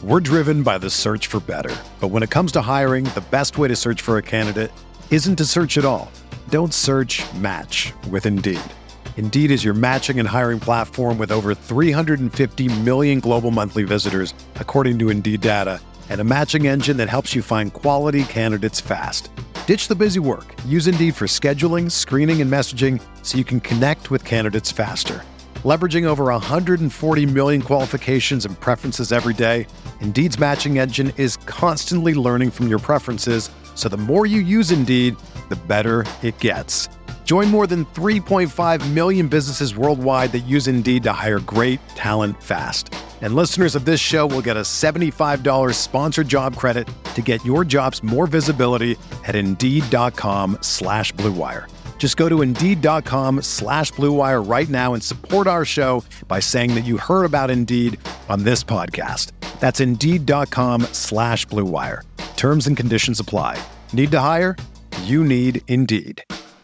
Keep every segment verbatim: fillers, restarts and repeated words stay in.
We're driven by the search for better. But when it comes to hiring, the best way to search for a candidate isn't to search at all. Don't search, match with Indeed. Indeed is your matching and hiring platform with over three hundred fifty million global monthly visitors, according to Indeed data, and a matching engine that helps you find quality candidates fast. Ditch the busy work. Use Indeed for scheduling, screening, and messaging so you can connect with candidates faster. Leveraging over one hundred forty million qualifications and preferences every day, Indeed's matching engine is constantly learning from your preferences, so the more you use Indeed, the better it gets. Join more than three point five million businesses worldwide that use Indeed to hire great talent fast. And listeners of this show will get a seventy-five dollars sponsored job credit to get your jobs more visibility at Indeed.com slash Blue Wire. Just go to Indeed.com slash Blue Wire right now and support our show by saying that you heard about Indeed on this podcast. That's Indeed.com slash Blue Wire. Terms and conditions apply. Need to hire? You need Indeed.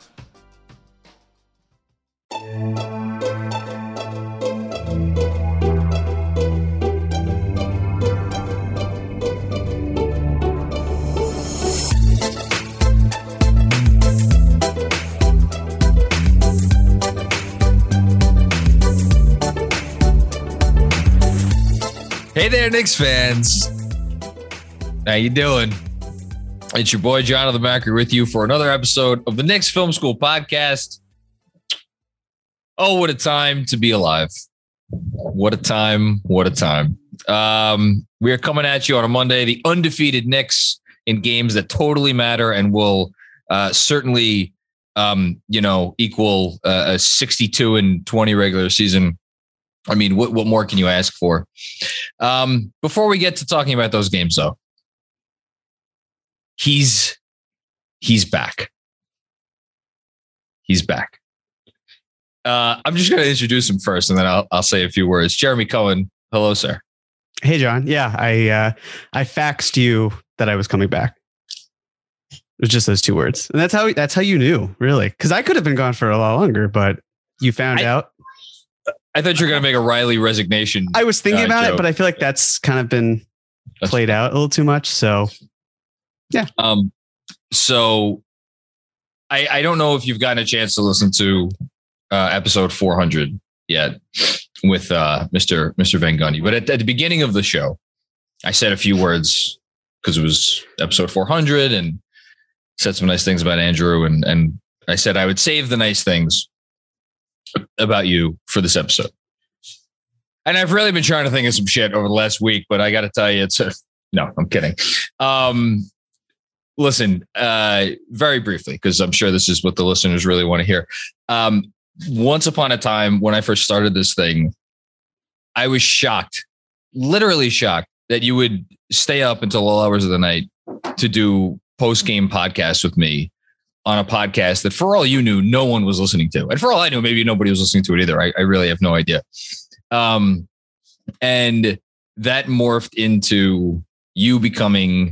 Hey there, Knicks fans. How you doing? It's your boy, Jonathan Macri, with you for another episode of the Knicks Film School podcast. Oh, what a time to be alive. What a time. What a time. Um, we are coming at you on a Monday, the undefeated Knicks in games that totally matter and will uh, certainly, um, you know, equal uh, a sixty-two and twenty regular season. I mean, what, what more can you ask for? Um, before we get to talking about those games, though, he's he's back. He's back. Uh, I'm just going to introduce him first, and then I'll I'll say a few words. Jeremy Cohen, hello, sir. Hey, John. Yeah, I uh, I faxed you that I was coming back. It was just those two words, and that's how that's how you knew, really, because I could have been gone for a lot longer, but you found I, out. I thought you were going to make a Riley resignation. I was thinking uh, about joke. it, but I feel like that's kind of been That's played out a little too much. So, yeah. Um. So, I I don't know if you've gotten a chance to listen to uh, episode four hundred yet with uh, Mister Mister Van Gundy, but at, at the beginning of the show, I said a few words because it was episode four hundred and said some nice things about Andrew, and and I said I would save the nice things about you for this episode. And I've really been trying to think of some shit over the last week, but I got to tell you, it's a, no, I'm kidding. Um, listen, uh, very briefly, because I'm sure this is what the listeners really want to hear. Um, once upon a time, when I first started this thing, I was shocked, literally shocked that you would stay up until all hours of the night to do post-game podcasts with me on a podcast that, for all you knew, no one was listening to. And for all I knew, maybe nobody was listening to it either. I, I really have no idea. Um, and that morphed into you becoming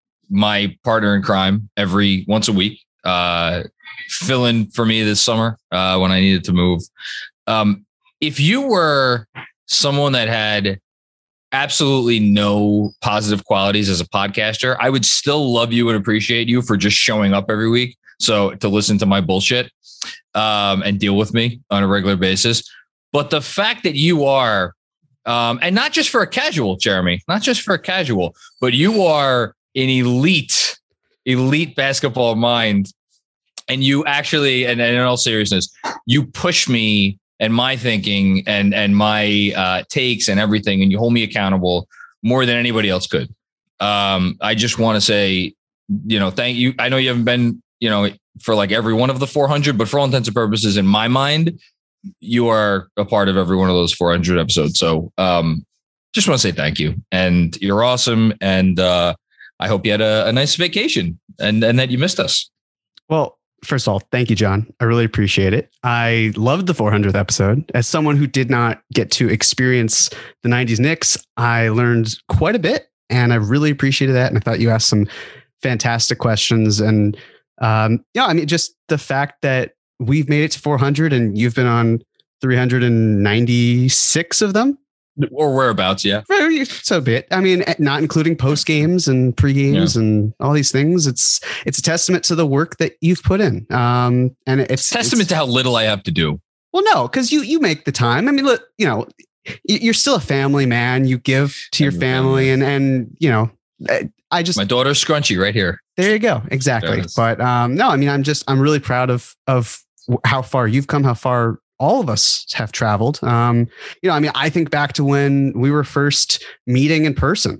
my partner in crime every once a week, uh, filling for me this summer uh, when I needed to move. Um, if you were someone that had absolutely no positive qualities as a podcaster, I would still love you and appreciate you for just showing up every week. So to listen to my bullshit um, and deal with me on a regular basis. But the fact that you are, um, and not just for a casual, Jeremy, not just for a casual, but you are an elite, elite basketball mind. And you actually, and, and in all seriousness, you push me and my thinking and, and my uh, takes and everything, and you hold me accountable more than anybody else could. Um, I just want to say, you know, thank you. I know you haven't been, you know, for like every one of the four hundred, but for all intents and purposes, in my mind, you are a part of every one of those four hundred episodes. So um, just want to say thank you, and you're awesome. And uh, I hope you had a, a nice vacation and, and that you missed us. Well, first of all, thank you, John. I really appreciate it. I loved the four hundredth episode. As someone who did not get to experience the nineties Knicks, I learned quite a bit, and I really appreciated that. And I thought you asked some fantastic questions. And um, yeah, I mean, just the fact that we've made it to four hundred and you've been on three hundred ninety-six of them. or whereabouts. Yeah. So be it. I mean, not including post games and pre games yeah. and all these things. It's it's a testament to the work that you've put in. Um, and it's, it's testament it's, to how little I have to do. Well, no, because you you make the time. I mean, look, you know, you're still a family man. You give to your family, and and you know, I just my daughter's scrunchy right here. There you go. Exactly. But um, no, I mean, I'm just I'm really proud of of how far you've come, how far all of us have traveled. Um, you know, I mean, I think back to when we were first meeting in person,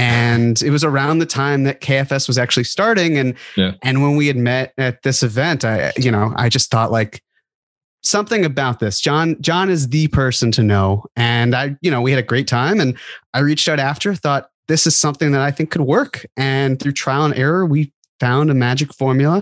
and it was around the time that K F S was actually starting. And, yeah. and when we had met at this event, I, you know, I just thought like something about this. John, John is the person to know. And I, you know, we had a great time, and I reached out after, thought this is something that I think could work. And through trial and error, we found a magic formula.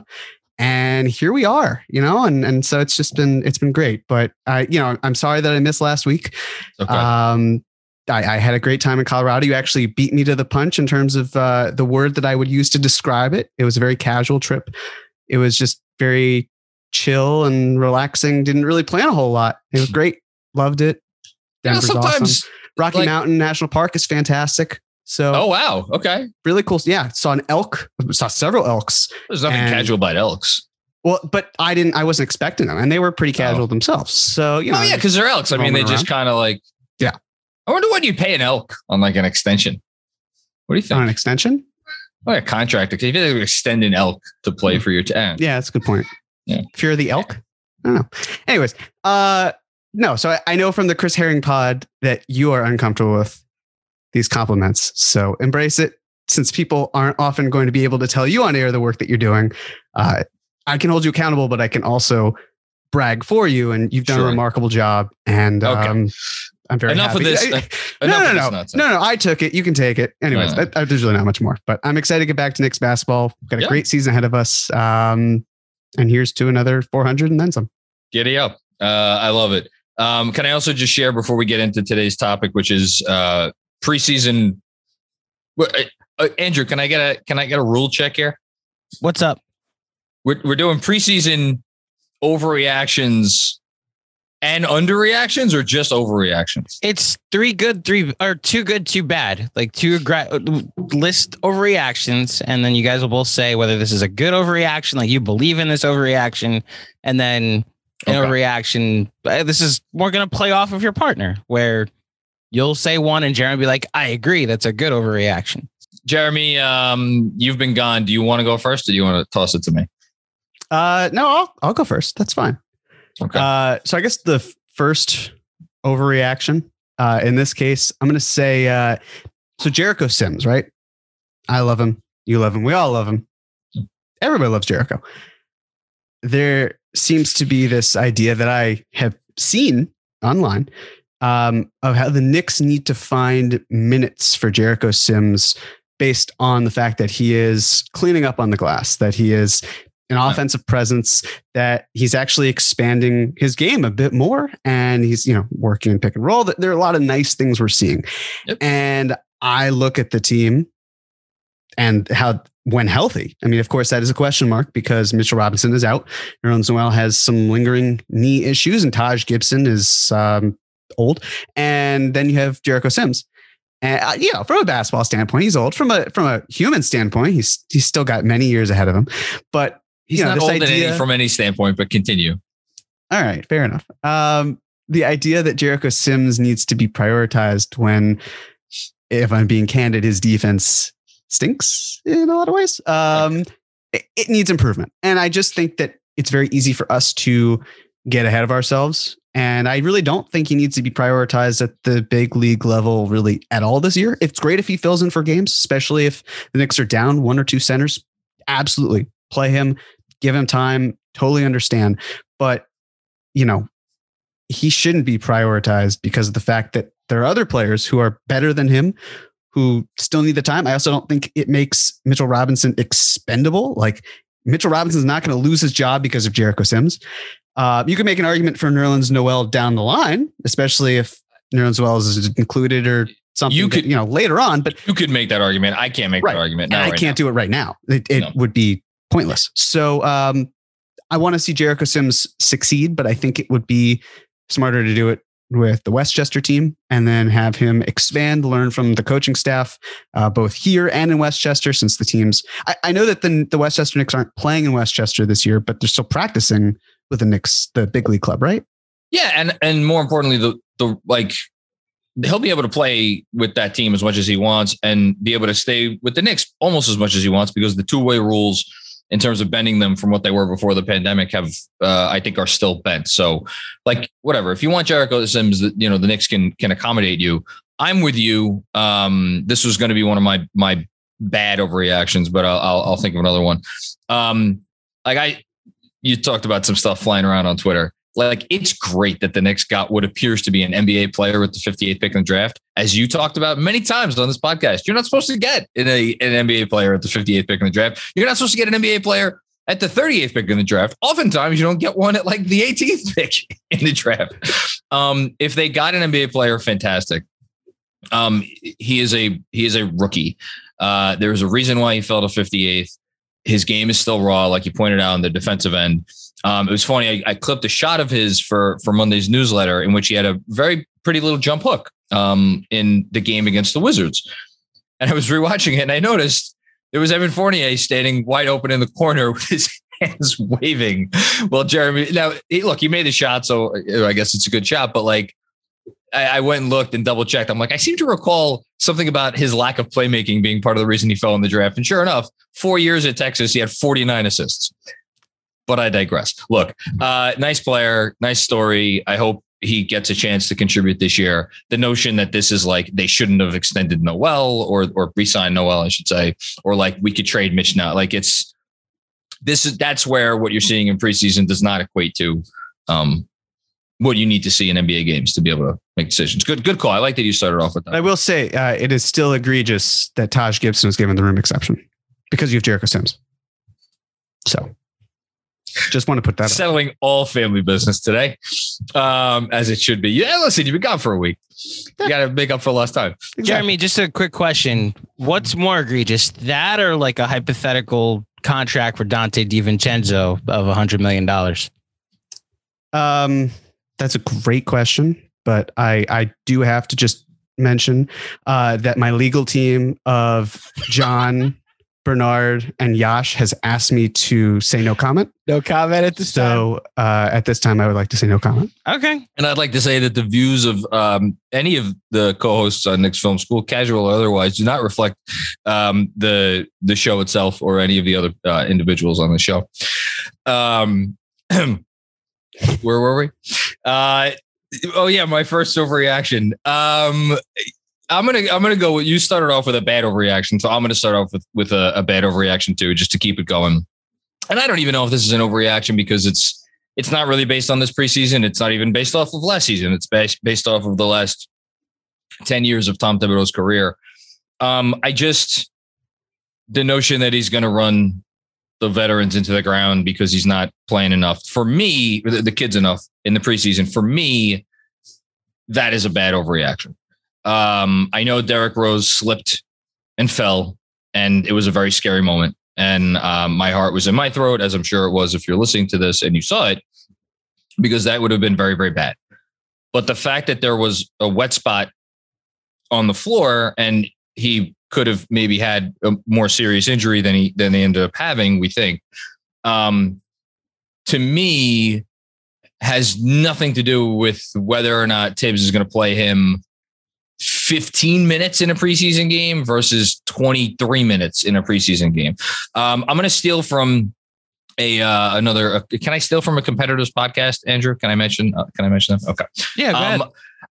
And here we are, you know, and, and so it's just been, it's been great, but I, you know, I'm sorry that I missed last week. Okay. Um, I, I had a great time in Colorado. You actually beat me to the punch in terms of uh, the word that I would use to describe it. It was a very casual trip. It was just very chill and relaxing. Didn't really plan a whole lot. It was great. Loved it. Denver's you know, sometimes awesome. Rocky like, Mountain National Park is fantastic. So, oh, wow. Okay. Really cool. Yeah. Saw an elk, saw several elks. There's nothing and, casual about elks. Well, but I didn't, I wasn't expecting them, and they were pretty casual oh. themselves. So, you know. Oh, yeah. Cause they're elks. I mean, they around. just kind of like, yeah. I wonder what you'd pay an elk on like an extension. What do you think? On an extension? Oh, a contractor. Cause if you extend an elk to play mm-hmm. for your team. Yeah, that's a good point. Yeah. If you're the elk, I don't know. Anyways, uh, no. So I, I know from the Chris Herring pod that you are uncomfortable with these compliments. So embrace it. Since people aren't often going to be able to tell you on air the work that you're doing, uh, I can hold you accountable, but I can also brag for you. And you've done sure. a remarkable job. And okay. um, I'm very enough happy. of this. I, uh, no, no, no, no, no, no. I took it. You can take it. Anyways, no, no. I, I, there's really not much more. But I'm excited to get back to Knicks basketball. We've got a yeah. great season ahead of us. Um, and here's to another four hundred and then some. Giddy up. Uh, I love it. Um, can I also just share before we get into today's topic, which is uh, preseason? Uh, Andrew, can I get a can I get a rule check here? What's up? We're we're doing preseason overreactions and underreactions, or just overreactions? It's three good, three or two good, two bad. Like two gra- list overreactions, and then you guys will both say whether this is a good overreaction, like you believe in this overreaction, and then an okay. overreaction. This is we're gonna play off of your partner, where you'll say one and Jeremy will be like, I agree, that's a good overreaction. Jeremy, um, you've been gone. Do you want to go first, or do you want to toss it to me? Uh, no, I'll I'll go first. That's fine. Okay. Uh, so I guess the f- first overreaction, uh, in this case, I'm going to say, uh, so Jericho Sims, right? I love him. You love him. We all love him. Everybody loves Jericho. There seems to be this idea that I have seen online, um, of how the Knicks need to find minutes for Jericho Sims based on the fact that he is cleaning up on the glass, that he is an offensive presence, that he's actually expanding his game a bit more, and he's, you know, working in pick and roll. There are a lot of nice things we're seeing. Yep. And I look at the team and how, when healthy, I mean, of course, that is a question mark because Mitchell Robinson is out. Nerlens Noel has some lingering knee issues, and Taj Gibson is um, old. And then you have Jericho Sims. And uh, you know, from a basketball standpoint, he's old. From a from a human standpoint, he's he's still got many years ahead of him. But he's you know, not this old idea, any, from any standpoint. But continue. All right, fair enough. Um, the idea that Jericho Sims needs to be prioritized when, if I'm being candid, his defense stinks in a lot of ways. Um, it, it needs improvement, and I just think that it's very easy for us to get ahead of ourselves. And I really don't think he needs to be prioritized at the big league level really at all this year. It's great if he fills in for games, especially if the Knicks are down one or two centers. Absolutely. Play him, give him time. Totally understand. But, you know, he shouldn't be prioritized because of the fact that there are other players who are better than him who still need the time. I also don't think it makes Mitchell Robinson expendable. Like, Mitchell Robinson's not going to lose his job because of Jericho Sims. Uh, you can make an argument for Nerlens Noel down the line, especially if Nerlens Noel is included or something. You could, that, you know, later on. But you could make that argument. I can't make right. that argument. And I right can't now. do it right now. It, it no. would be pointless. So um, I want to see Jericho Sims succeed, but I think it would be smarter to do it with the Westchester team and then have him expand, learn from the coaching staff, uh, both here and in Westchester, since the teams, I, I know that the, the Westchester Knicks aren't playing in Westchester this year, but they're still practicing with the Knicks, the big league club, right? Yeah. And, and more importantly, the, the, like, he'll be able to play with that team as much as he wants and be able to stay with the Knicks almost as much as he wants, because the two-way rules in terms of bending them from what they were before the pandemic have, uh, I think, are still bent. So, like, whatever. If you want Jericho Sims, you know, the Knicks can can accommodate you. I'm with you. Um, this was going to be one of my my bad overreactions, but I'll I'll, I'll think of another one. Um, like I, you talked about some stuff flying around on Twitter. Like, it's great that the Knicks got what appears to be an N B A player with the fifty-eighth pick in the draft. As you talked about many times on this podcast, you're not supposed to get an, a, an N B A player at the fifty-eighth pick in the draft. You're not supposed to get an N B A player at the thirty-eighth pick in the draft. Oftentimes, you don't get one at like the eighteenth pick in the draft. Um, if they got an N B A player, fantastic. Um, he is a he is a rookie. Uh, there's a reason why he fell to fifty-eighth. His game is still raw, like you pointed out on the defensive end. Um, it was funny. I, I clipped a shot of his for, for Monday's newsletter in which he had a very pretty little jump hook um, in the game against the Wizards. And I was rewatching it and I noticed there was Evan Fournier standing wide open in the corner with his hands waving. Well, Jeremy, now he, look, he made the shot, so I guess it's a good shot. But like, I, I went and looked and double checked. I'm like, I seem to recall something about his lack of playmaking being part of the reason he fell in the draft. And sure enough, four years at Texas, he had forty-nine assists. But I digress. Look, uh, nice player, nice story. I hope he gets a chance to contribute this year. The notion that this is like they shouldn't have extended Noel or or re-signed Noel, I should say, or like we could trade Mitch now. Like it's this is that's where what you're seeing in preseason does not equate to um, what you need to see in N B A games to be able to make decisions. Good, good call. I like that you started off with that. I will say uh, it is still egregious that Taj Gibson was given the room exception because you have Jericho Sims. So. Just want to put that settling up. All family business today, um, as it should be. Yeah, listen, you've been gone for a week. You got to make up for lost time. Exactly. Jeremy, just a quick question: what's more egregious, that or like a hypothetical contract for Dante DiVincenzo of a hundred million dollars? Um, that's a great question, but I I do have to just mention uh, that my legal team of John. Bernard and Yash has asked me to say no comment. No comment at this so, time. So uh, at this time, I would like to say no comment. Okay. And I'd like to say that the views of um, any of the co-hosts on Knicks Film School, casual or otherwise, do not reflect um, the the show itself or any of the other uh, individuals on the show. Um, where were we? Uh, oh yeah, my first overreaction. Um, I'm gonna I'm gonna go with you started off with a bad overreaction, so I'm gonna start off with with a, a bad overreaction too, just to keep it going. And I don't even know if this is an overreaction because it's it's not really based on this preseason. It's not even based off of last season. It's based based off of the last ten years of Tom Thibodeau's career. Um, I just the notion that he's gonna run the veterans into the ground because he's not playing enough for me, the, the kids enough in the preseason. For me, that is a bad overreaction. Um, I know Derrick Rose slipped and fell, and it was a very scary moment. And um, my heart was in my throat, as I'm sure it was if you're listening to this and you saw it, because that would have been very, very bad. But the fact that there was a wet spot on the floor and he could have maybe had a more serious injury than he than they ended up having, we think, um, to me, has nothing to do with whether or not Tibbs is going to play him fifteen minutes in a preseason game versus twenty-three minutes in a preseason game. Um, I'm going to steal from a uh, another. Uh, can I steal from a competitor's podcast, Andrew? Can I mention? Uh, can I mention them? Okay. Yeah. Go um, ahead.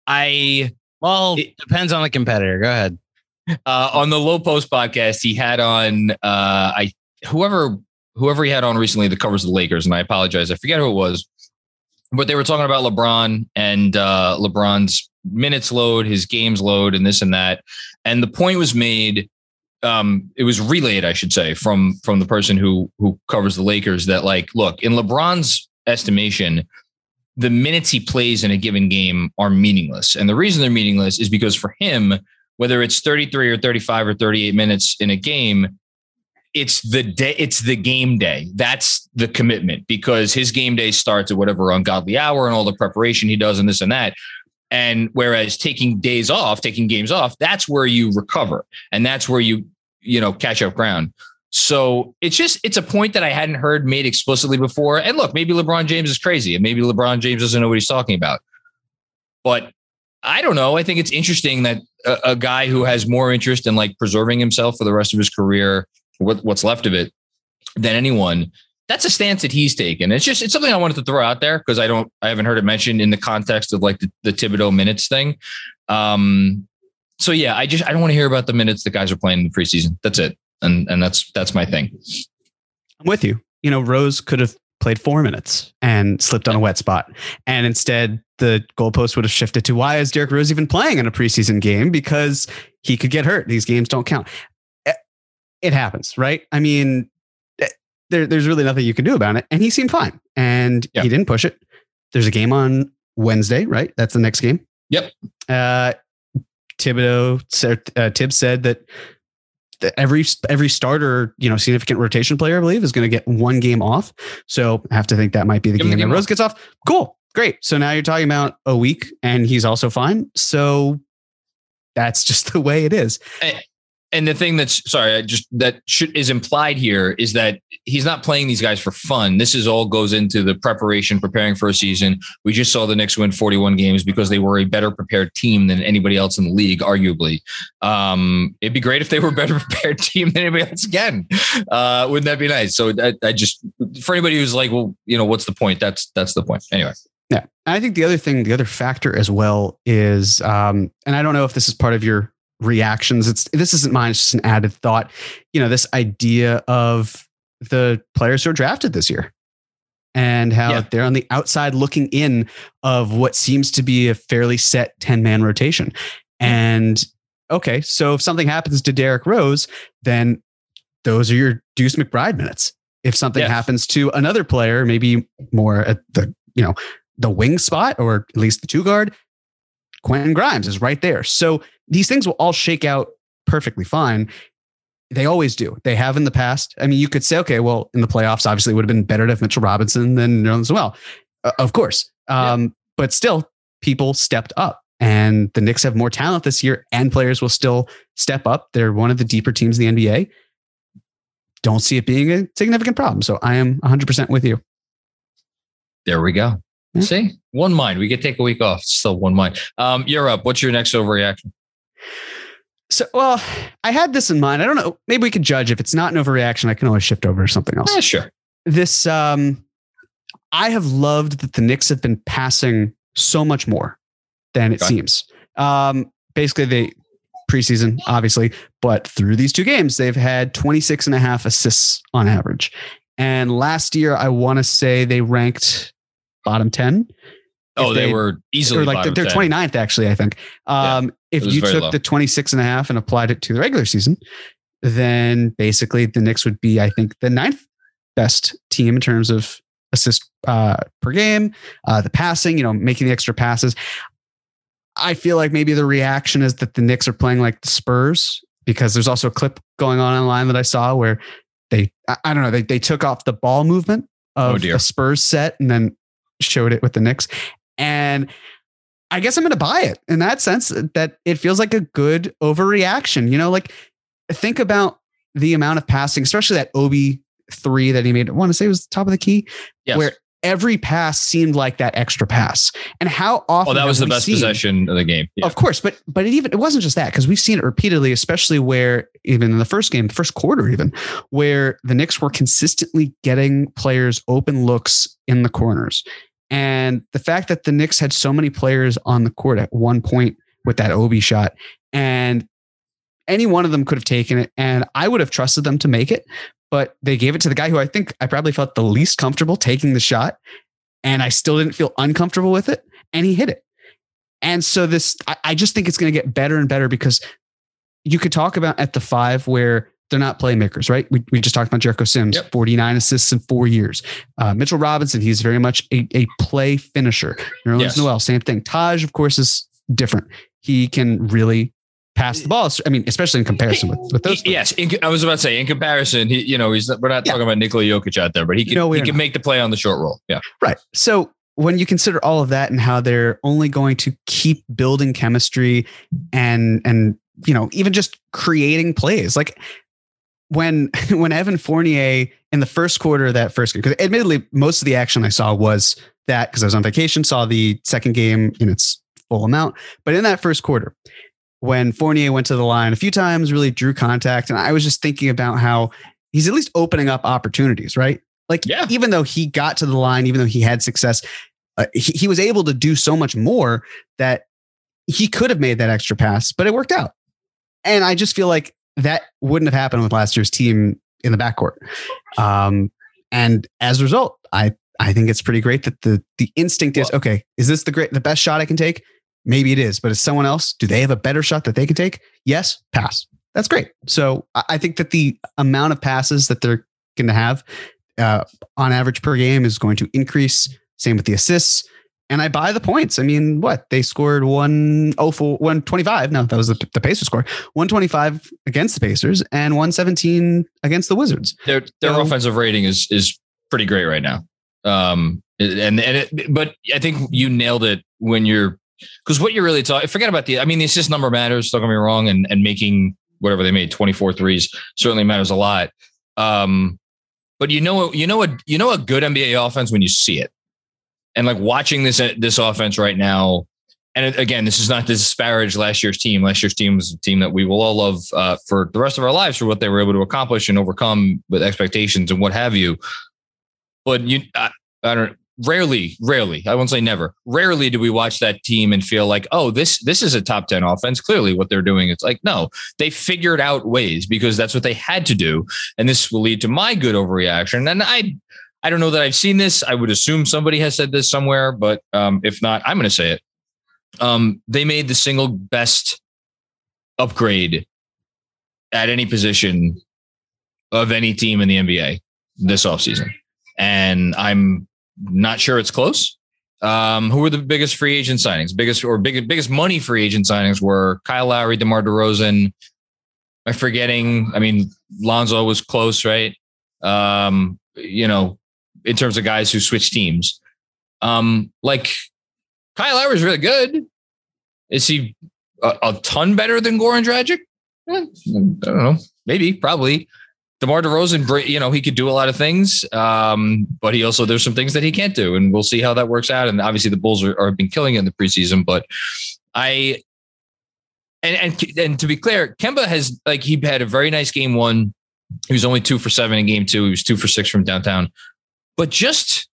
I well it depends on the competitor. Go ahead. Uh, on the Low Post podcast, he had on uh, I whoever whoever he had on recently that covers the Lakers, and I apologize, I forget who it was, but they were talking about LeBron and uh, LeBron's minutes load, his games load, and this and that. And the point was made, um, it was relayed, I should say, from from the person who who covers the Lakers that, like, look, in LeBron's estimation, the minutes he plays in a given game are meaningless. And the reason they're meaningless is because for him, whether it's thirty-three or thirty-five or thirty-eight minutes in a game, it's the day, it's the game day. That's the commitment, because his game day starts at whatever ungodly hour and all the preparation he does and this and that. And whereas taking days off, taking games off, that's where you recover. And that's where you, you know, catch up ground. So it's just, it's a point that I hadn't heard made explicitly before. And look, maybe LeBron James is crazy and maybe LeBron James doesn't know what he's talking about. But I don't know. I think it's interesting that a, a guy who has more interest in like preserving himself for the rest of his career, what, what's left of it, than anyone, that's a stance that he's taken. It's just, it's something I wanted to throw out there because I don't, I haven't heard it mentioned in the context of like the, the Thibodeau minutes thing. Um, so yeah, I just, I don't want to hear about the minutes that guys are playing in the preseason. That's it. And, and that's, that's my thing. I'm with you. You know, Rose could have played four minutes and slipped on a wet spot. And instead the goalpost would have shifted to why is Derrick Rose even playing in a preseason game? Because he could get hurt. These games don't count. It happens, right? I mean, there, there's really nothing you can do about it. And he seemed fine and yeah. he didn't push it. There's a game on Wednesday, right? That's the next game. Yep. Uh, Thibodeau, uh, Tibbs said that every every starter, you know, significant rotation player, I believe, is going to get one game off. So I have to think that might be the Give game that Rose off. gets off. Cool. Great. So now you're talking about a week and he's also fine. So that's just the way it is. And, and the thing that's sorry, I just that should, is implied here is that he's not playing these guys for fun. This is all goes into the preparation, preparing for a season. We just saw the Knicks win forty-one games because they were a better prepared team than anybody else in the league, arguably. Um, it'd be great if they were a better prepared team than anybody else again. Uh, wouldn't that be nice? So I, I just, for anybody who's like, well, you know, what's the point? That's, that's the point. Anyway. Yeah. I think the other thing, the other factor as well is, um, and I don't know if this is part of your reactions. It's, this isn't mine. It's just an added thought, you know, this idea of the players who are drafted this year and how yeah. they're on the outside looking in of what seems to be a fairly set ten man rotation. And okay, so if something happens to Derrick Rose, then those are your Deuce McBride minutes. If something yes. happens to another player, maybe more at the, you know, the wing spot or at least the two guard, Quentin Grimes is right there. So these things will all shake out perfectly fine. They always do. They have in the past. I mean, you could say, okay, well, in the playoffs, obviously it would have been better to have Mitchell Robinson than Nerlens Noel. Uh, of course. Um, yeah. But still, people stepped up and the Knicks have more talent this year and players will still step up. They're one of the deeper teams in the N B A. Don't see it being a significant problem. So I am one hundred percent with you. There we go. Yeah. See, one mind. We could take a week off. It's still one mind. Um, you're up. What's your next overreaction? So, well, I had this in mind. I don't know. Maybe we could judge if it's not an overreaction. I can always shift over to something else. Yeah, sure. This, um, I have loved that the Knicks have been passing so much more than it okay. seems. Um, basically, they preseason, obviously, but through these two games, they've had twenty-six and a half assists on average. And last year, I want to say they ranked bottom ten. Oh, they, they were easily or like bottom they're ten. twenty-ninth, actually, I think. Um, yeah, if you took low. the twenty-six and a half and applied it to the regular season, then basically the Knicks would be, I think, the ninth best team in terms of assists uh, per game, uh, the passing, you know, making the extra passes. I feel like maybe the reaction is that the Knicks are playing like the Spurs, because there's also a clip going on online that I saw where they, I, I don't know, they they took off the ball movement of oh a Spurs set and then showed it with the Knicks. And I guess I'm going to buy it in that sense, that it feels like a good overreaction. You know, like think about the amount of passing, especially that Obi three that he made. I want to say it was the top of the key, yes. where every pass seemed like that extra pass. And how often? Oh, that was the best seen, possession of the game. Yeah. Of course, but but it even it wasn't just that, because we've seen it repeatedly, especially where even in the first game, the first quarter, even where the Knicks were consistently getting players open looks in the corners. And the fact that the Knicks had so many players on the court at one point with that Obi shot, and any one of them could have taken it, and I would have trusted them to make it, but they gave it to the guy who I think I probably felt the least comfortable taking the shot, and I still didn't feel uncomfortable with it, and he hit it. And so this, I, I just think it's going to get better and better, because you could talk about at the five where they're not playmakers, right? We, we just talked about Jericho Sims, yep. forty-nine assists in four years. Uh, Mitchell Robinson, he's very much a, a play finisher. Nerlens yes. Noel, same thing. Taj, of course, is different. He can really pass the ball. I mean, especially in comparison with, with those. Yes, in, I was about to say, in comparison, he, you know, he's we're not yeah. talking about Nikola Jokic out there, but he can, you know, he can make the play on the short roll. Yeah, right. So when you consider all of that and how they're only going to keep building chemistry and, and, you know, even just creating plays, like when, when Evan Fournier in the first quarter of that first game, because admittedly, most of the action I saw was that because I was on vacation, saw the second game in its full amount. But in that first quarter, when Fournier went to the line a few times, really drew contact. And I was just thinking about how he's at least opening up opportunities, right? Like, yeah. even though he got to the line, even though he had success, uh, he, he was able to do so much more that he could have made that extra pass, but it worked out. And I just feel like that wouldn't have happened with last year's team in the backcourt. Um, and as a result, I, I think it's pretty great that the, the instinct is, well, okay, is this the great, the best shot I can take? Maybe it is, but is someone else, do they have a better shot that they can take? Yes, pass. That's great. So I think that the amount of passes that they're going to have uh, on average per game is going to increase. Same with the assists. And I buy the points. I mean, what? They scored one oh four, one twenty-five. No, that was the, the Pacers score. one twenty-five against the Pacers and one seventeen against the Wizards. Their their so, offensive rating is is pretty great right now. Um, and and it, but I think you nailed it when you're, because what you're really talking, forget about the, I mean, the assist number matters, don't get me wrong, and, and making whatever they made, twenty-four threes certainly matters a lot. Um, but you know, you know, a, you know, a good N B A offense when you see it. And like watching this, this offense right now, and again, this is not to disparage last year's team. Last year's team was a team that we will all love uh, for the rest of our lives for what they were able to accomplish and overcome with expectations and what have you. But you, I, I don't. Rarely, rarely, I won't say never. Rarely do we watch that team and feel like, oh, this this is a top ten offense. Clearly, what they're doing, it's like, no, they figured out ways because that's what they had to do, and this will lead to my good overreaction. And I, I don't know that I've seen this. I would assume somebody has said this somewhere, but um, if not, I'm going to say it. Um, they made the single best upgrade at any position of any team in the N B A this offseason, and I'm not sure it's close. Um, who were the biggest free agent signings? Biggest or biggest biggest money free agent signings were Kyle Lowry, DeMar DeRozan. I'm forgetting. I mean, Lonzo was close, right? Um, you know, in terms of guys who switch teams. Um, like Kyle Lowry is really good. Is he a, a ton better than Goran Dragic? Eh, I don't know. Maybe, probably. DeMar DeRozan, you know, he could do a lot of things, um, but he also, there's some things that he can't do, and we'll see how that works out. And obviously the Bulls are, are been killing it in the preseason, but I, and, and, and to be clear, Kemba has, like, he had a very nice game one. He was only two for seven in game two. He was two for six from downtown, but just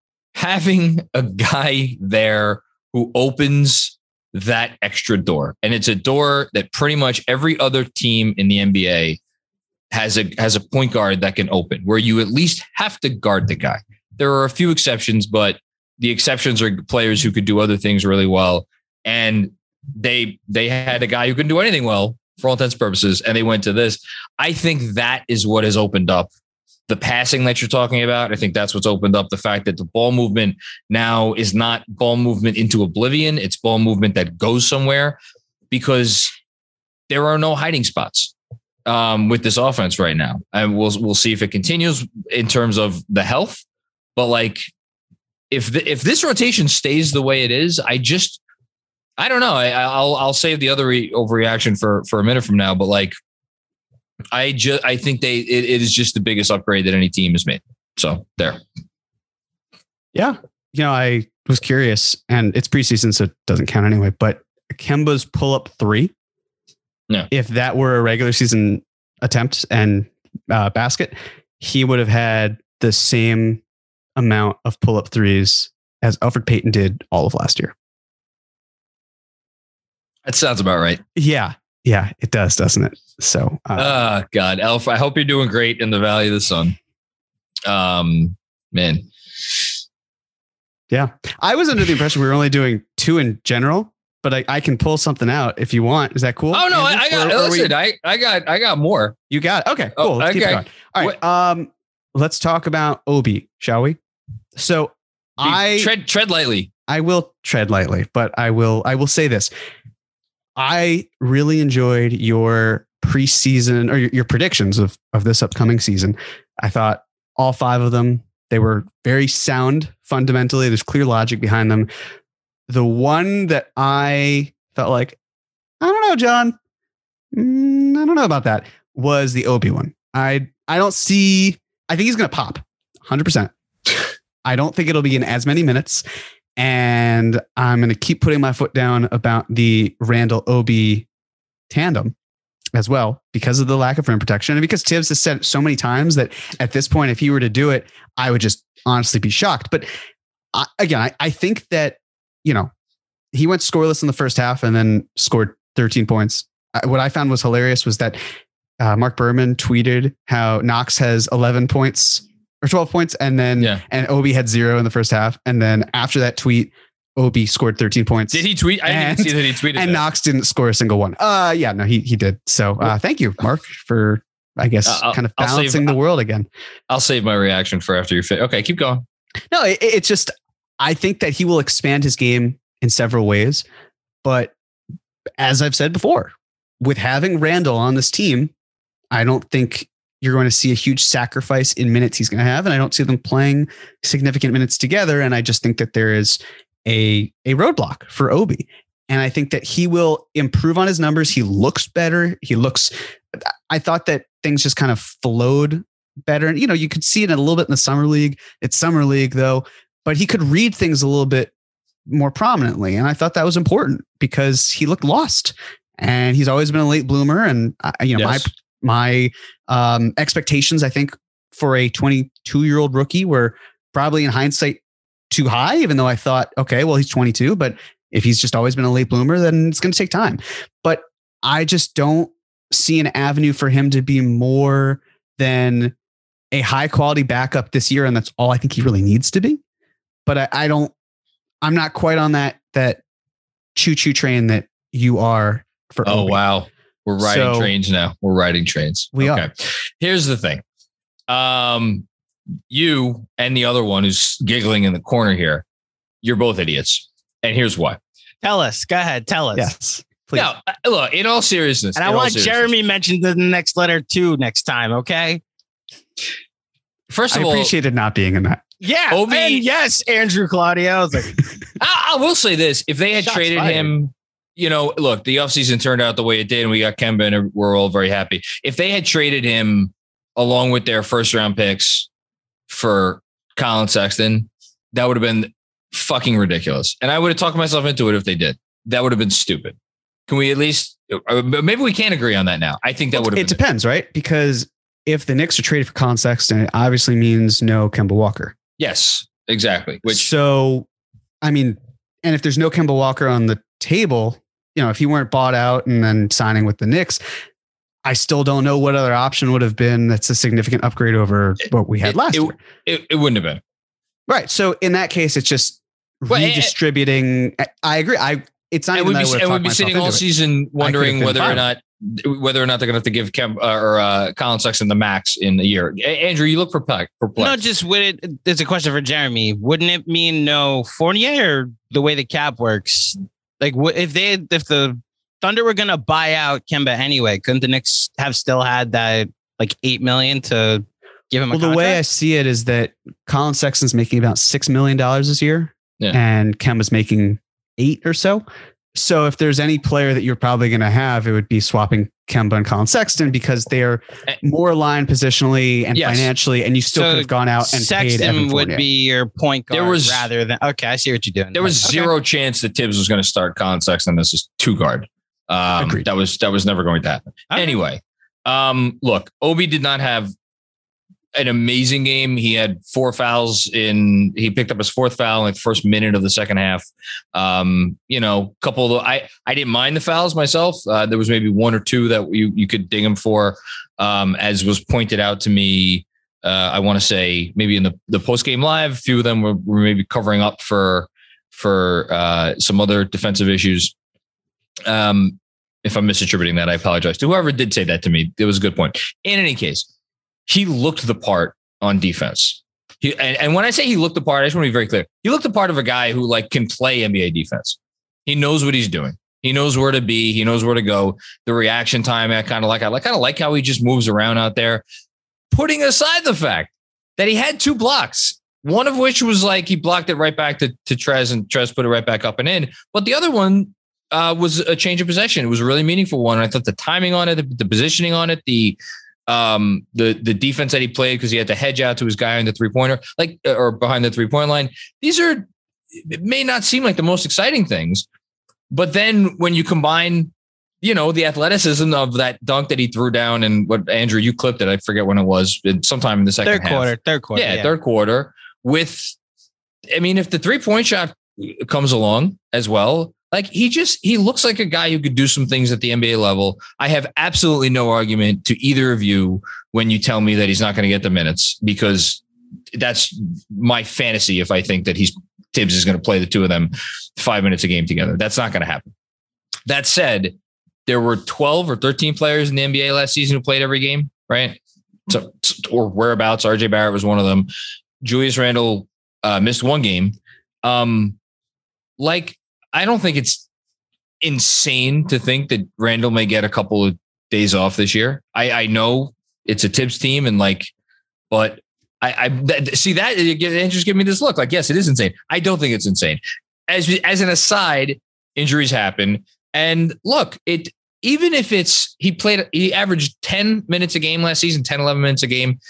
having a guy there who opens that extra door, and it's a door that pretty much every other team in the N B A has a has a point guard that can open, where you at least have to guard the guy. There are a few exceptions, but the exceptions are players who could do other things really well. And they they had a guy who couldn't do anything well for all intents and purposes, and they went to this. I think that is what has opened up the passing that you're talking about. I think that's what's opened up the fact that the ball movement now is not ball movement into oblivion. It's ball movement that goes somewhere, because there are no hiding spots Um, with this offense right now. And we'll we'll see if it continues in terms of the health. But like, if the, if this rotation stays the way it is, I just I don't know. I, I'll I'll save the other re- overreaction for for a minute from now. But like, I just I think they it, it is just the biggest upgrade that any team has made. So there. Yeah, you know, I was curious, and it's preseason, so it doesn't count anyway. But Kemba's pull up three. No. If that were a regular season attempt and uh, basket, he would have had the same amount of pull-up threes as Elfrid Payton did all of last year. That sounds about right. Yeah. Yeah, it does, doesn't it? So, uh, oh, God, Elf, I hope you're doing great in the Valley of the Sun. Um, man. Yeah. I was under the impression we were only doing two in general, but I, I can pull something out if you want. Is that cool? Oh no, I, I got. Or, or listen, we, I, I got. I got more. You got. Okay, cool. Oh, let's okay. keep it going. All right. Um, let's talk about Obi, shall we? So Be, I tread tread lightly. I will tread lightly, but I will. I will say this. I really enjoyed your preseason or your, your predictions of of this upcoming season. I thought all five of them They were very sound fundamentally. There's clear logic behind them. The one that I felt like, I don't know, John, mm, I don't know about that, was the Obi one. I I don't see, I think he's going to pop one hundred percent. I don't think it'll be in as many minutes. And I'm going to keep putting my foot down about the Randall Obi tandem as well, because of the lack of rim protection. And because Tibbs has said so many times that at this point, if he were to do it, I would just honestly be shocked. But I, again, I, I think that, you know, he went scoreless in the first half and then scored thirteen points. I, what I found was hilarious was that uh, Mark Berman tweeted how Knox has eleven points or twelve points. And then, yeah. and Obi had zero in the first half. And then after that tweet, Obi scored thirteen points. Did he tweet? I and, didn't see that he tweeted. And that. Knox didn't score a single one. Uh, yeah, no, he he did. So uh, thank you, Mark, for, I guess, uh, kind of balancing save, the world again. I'll save my reaction for after you fit. Okay, keep going. No, it, it's just, I think that he will expand his game in several ways. But as I've said before, with having Randall on this team, I don't think you're going to see a huge sacrifice in minutes he's going to have. And I don't see them playing significant minutes together. And I just think that there is a, a roadblock for Obi. And I think that he will improve on his numbers. He looks better. He looks, I thought that things just kind of flowed better. And, you know, you could see it a little bit in the summer league. It's summer league though, but he could read things a little bit more prominently. And I thought that was important because he looked lost and he's always been a late bloomer. And uh, you know, yes. my, my um, expectations, I think for a twenty-two year old rookie were probably in hindsight too high, even though I thought, okay, well, he's twenty-two, but if he's just always been a late bloomer, then it's going to take time. But I just don't see an avenue for him to be more than a high quality backup this year. And that's all I think he really needs to be. But I, I don't, I'm not quite on that, that choo choo train that you are for. Oh, Obi. wow. We're riding So, trains now. We're riding trains. We are. Here's the thing. Um, you and the other one who's giggling in the corner here, you're both idiots. And here's why. Tell us. Go ahead. Tell us. Yes. Please. Now, look, in all seriousness. And I want Jeremy mentioned in the next letter too next time. Okay. First of I all, appreciated not being in that. Yeah. Obi- and yes, Andrew Claudio. I was like, I, I will say this. If they had Shots traded fired. him, you know, look, the offseason turned out the way it did, and we got Kemba, and we're all very happy. If they had traded him along with their first round picks for Colin Sexton, that would have been fucking ridiculous. And I would have talked myself into it if they did. That would have been stupid. Can we at least, maybe we can't agree on that now. I think that would have It been depends, right? Because if the Knicks are traded for Colin Sexton, it obviously means no Kemba Walker. Yes, exactly. Which, so, I mean, and if there's no Kemba Walker on the table, you know, if he weren't bought out and then signing with the Knicks, I still don't know what other option would have been that's a significant upgrade over what we had it, last it, year. It, it wouldn't have been. Right. So in that case, it's just Well, redistributing. I, I agree. I it's not And even we'd that I be, would've and we'd talked be myself sitting all into it. season wondering been whether or fine. not whether or not they're going to have to give Kemba uh, or uh, Colin Sexton the max in a year. A- Andrew, you look perplexed. no, just would it, there's a question for Jeremy. Wouldn't it mean no Fournier or the way the cap works? Like what if they, if the Thunder were going to buy out Kemba anyway, couldn't the Knicks have still had that like eight million to give him a Well, contract? the way I see it is that Colin Sexton's making about six million dollars this year, Yeah. and Kemba's making eight or so. So if there's any player that you're probably going to have, it would be swapping Kemba and Colin Sexton because they're more aligned positionally and Yes. financially, and you still So could have gone out and paid Sexton Evan would Fournier. be your point guard There was- rather than, okay, I see what you're doing. There was Okay. zero chance that Tibbs was going to start Colin Sexton as his two guard. Um, Agreed. that was that was never going to happen. Okay. Anyway, um, look, Obi did not have an amazing game. He had four fouls in. He picked up his fourth foul in like the first minute of the second half. Um, you know, a couple of I I didn't mind the fouls myself. Uh, there was maybe one or two that you you could ding him for, um, as was pointed out to me. Uh, I want to say maybe in the the post game live, a few of them were, were maybe covering up for for uh, some other defensive issues. Um, if I'm misattributing that, I apologize to whoever did say that to me. It was a good point. In any case, he looked the part on defense. He, and, and when I say he looked the part, I just want to be very clear. He looked the part of a guy who like can play N B A defense. He knows what he's doing. He knows where to be. He knows where to go. The reaction time, I kind of like. I like kind of like how he just moves around out there. Putting aside the fact that he had two blocks One of which was like he blocked it right back to, to Trez, and Trez put it right back up and in. But the other one uh, was a change of possession. It was a really meaningful one. And I thought the timing on it, the, the positioning on it, the um, the the defense that he played, because he had to hedge out to his guy on the three pointer, like or behind the three point line. These are, it may not seem like the most exciting things, but then when you combine, you know, the athleticism of that dunk that he threw down, and what Andrew, you clipped it. I forget when it was, sometime in the second third half. quarter, third quarter, yeah, yeah, third quarter. With, I mean, if the three point shot comes along as well, like he just, he looks like a guy who could do some things at the N B A level. I have absolutely no argument to either of you when you tell me that he's not going to get the minutes, because that's my fantasy. If I think that he's Tibbs is going to play the two of them five minutes a game together, that's not going to happen. That said, there were twelve or thirteen players in the N B A last season who played every game, right? So, or whereabouts. R J Barrett was one of them. Julius Randle uh, missed one game. Um, like, I don't think it's insane to think that Randle may get a couple of days off this year. I, I know it's a Tibbs team, and like, but I, I that, see that Andrew's giving me this look like, yes, it is insane. I don't think it's insane. As as an aside, injuries happen, and look, it even if it's he played, he averaged ten minutes a game last season, ten, eleven minutes a game.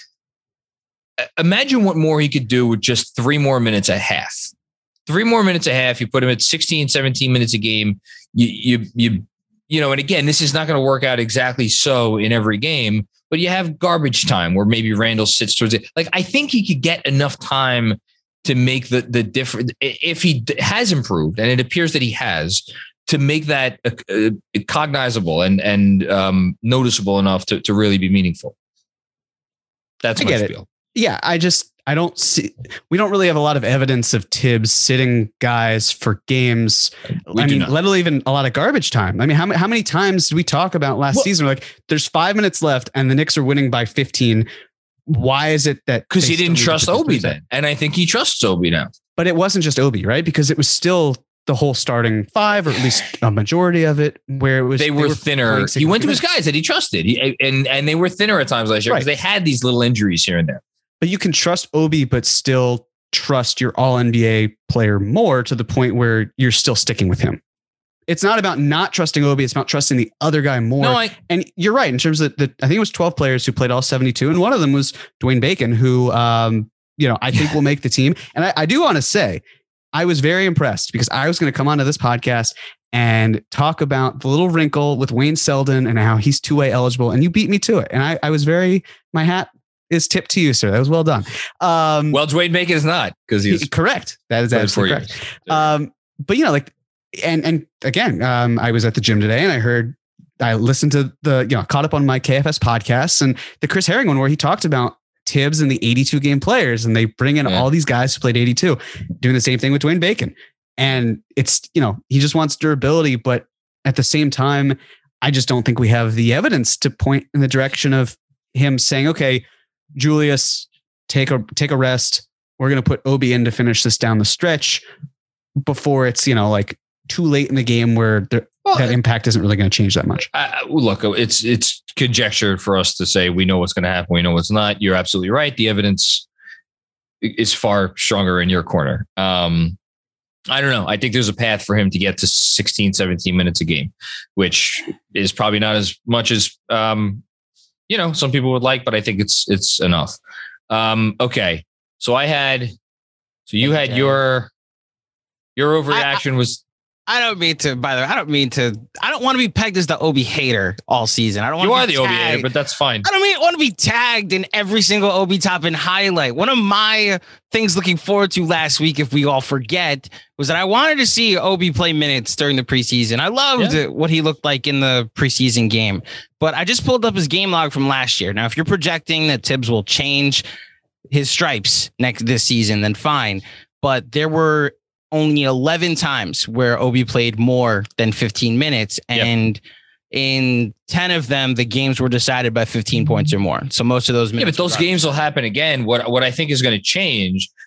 Imagine what more he could do with just three more minutes a half. Three more minutes a half. You put him at sixteen, seventeen minutes a game. You, you, you, you know, and again, this is not going to work out exactly so in every game, but you have garbage time where maybe Randle sits towards it. Like, I think he could get enough time to make the, the difference if he has improved, and it appears that he has, to make that uh, cognizable and, and um, noticeable enough to, to really be meaningful. That's my spiel. Yeah, I just, I don't see, we don't really have a lot of evidence of Tibbs sitting guys for games. We I do mean, not. let alone even a lot of garbage time. I mean, how, how many times did we talk about last Well, season? We're like, there's five minutes left and the Knicks are winning by fifteen. Why is it that? Because they he didn't still need to trust get the Obi threes in? then. And I think he trusts Obi now. But it wasn't just Obi, right? Because it was still the whole starting five, or at least a majority of it, where it was They were, were thinner. playing He went to his significant- guys that he trusted. He, and, and they were thinner at times last year because Right. they had these little injuries here and there. But you can trust Obi, but still trust your all N B A player more, to the point where you're still sticking with him. It's not about not trusting Obi. It's about trusting the other guy more. No, I, And you're right in terms of the, I think it was twelve players who played all seventy-two. And one of them was Dwayne Bacon, who, um, you know, I think will make the team. And I, I do want to say, I was very impressed, because I was going to come onto this podcast and talk about the little wrinkle with Wayne Selden and how he's two-way eligible. And you beat me to it. And I, I was very, my hat is tipped to you, sir. That was well done. Um, well, Dwayne Bacon is not, because he's correct. That is played absolutely four correct. years. Um, but you know, like, and, and again, um, I was at the gym today and I heard, I listened to the, you know, caught up on my K F S podcasts, and the Chris Herring one, where he talked about Tibbs and the eighty-two game players, and they bring in Yeah. all these guys who played eighty-two, doing the same thing with Dwayne Bacon. And it's, you know, he just wants durability, but at the same time, I just don't think we have the evidence to point in the direction of him saying, okay, Julius, take a, take a rest. We're going to put Obi in to finish this down the stretch before it's, you know, like too late in the game where the, Well, that impact isn't really going to change that much. I, look, it's it's conjecture for us to say we know what's going to happen. We know what's not. You're absolutely right. The evidence is far stronger in your corner. Um, I don't know. I think there's a path for him to get to sixteen, seventeen minutes a game, which is probably not as much as, um, you know, some people would like, but I think it's it's enough. Um, okay. So I had, so you had your, your overreaction was. I don't mean to, by the way, I don't mean to, I don't want to be pegged as the Obi hater all season. I don't want You to are be the Obi tagged. hater, but that's fine. I don't mean want to be tagged in every single Obi Toppin highlight. One of my things looking forward to last week, if we all forget, was that I wanted to see Obi play minutes during the preseason. I loved Yeah. what he looked like in the preseason game, but I just pulled up his game log from last year. Now, if you're projecting that Tibbs will change his stripes next this season, then fine. But there were only eleven times where Obi played more than fifteen minutes. And yep. in ten of them, the games were decided by fifteen points or more. So most of those minutes. Yeah, but those games will happen again. What what I think is going to change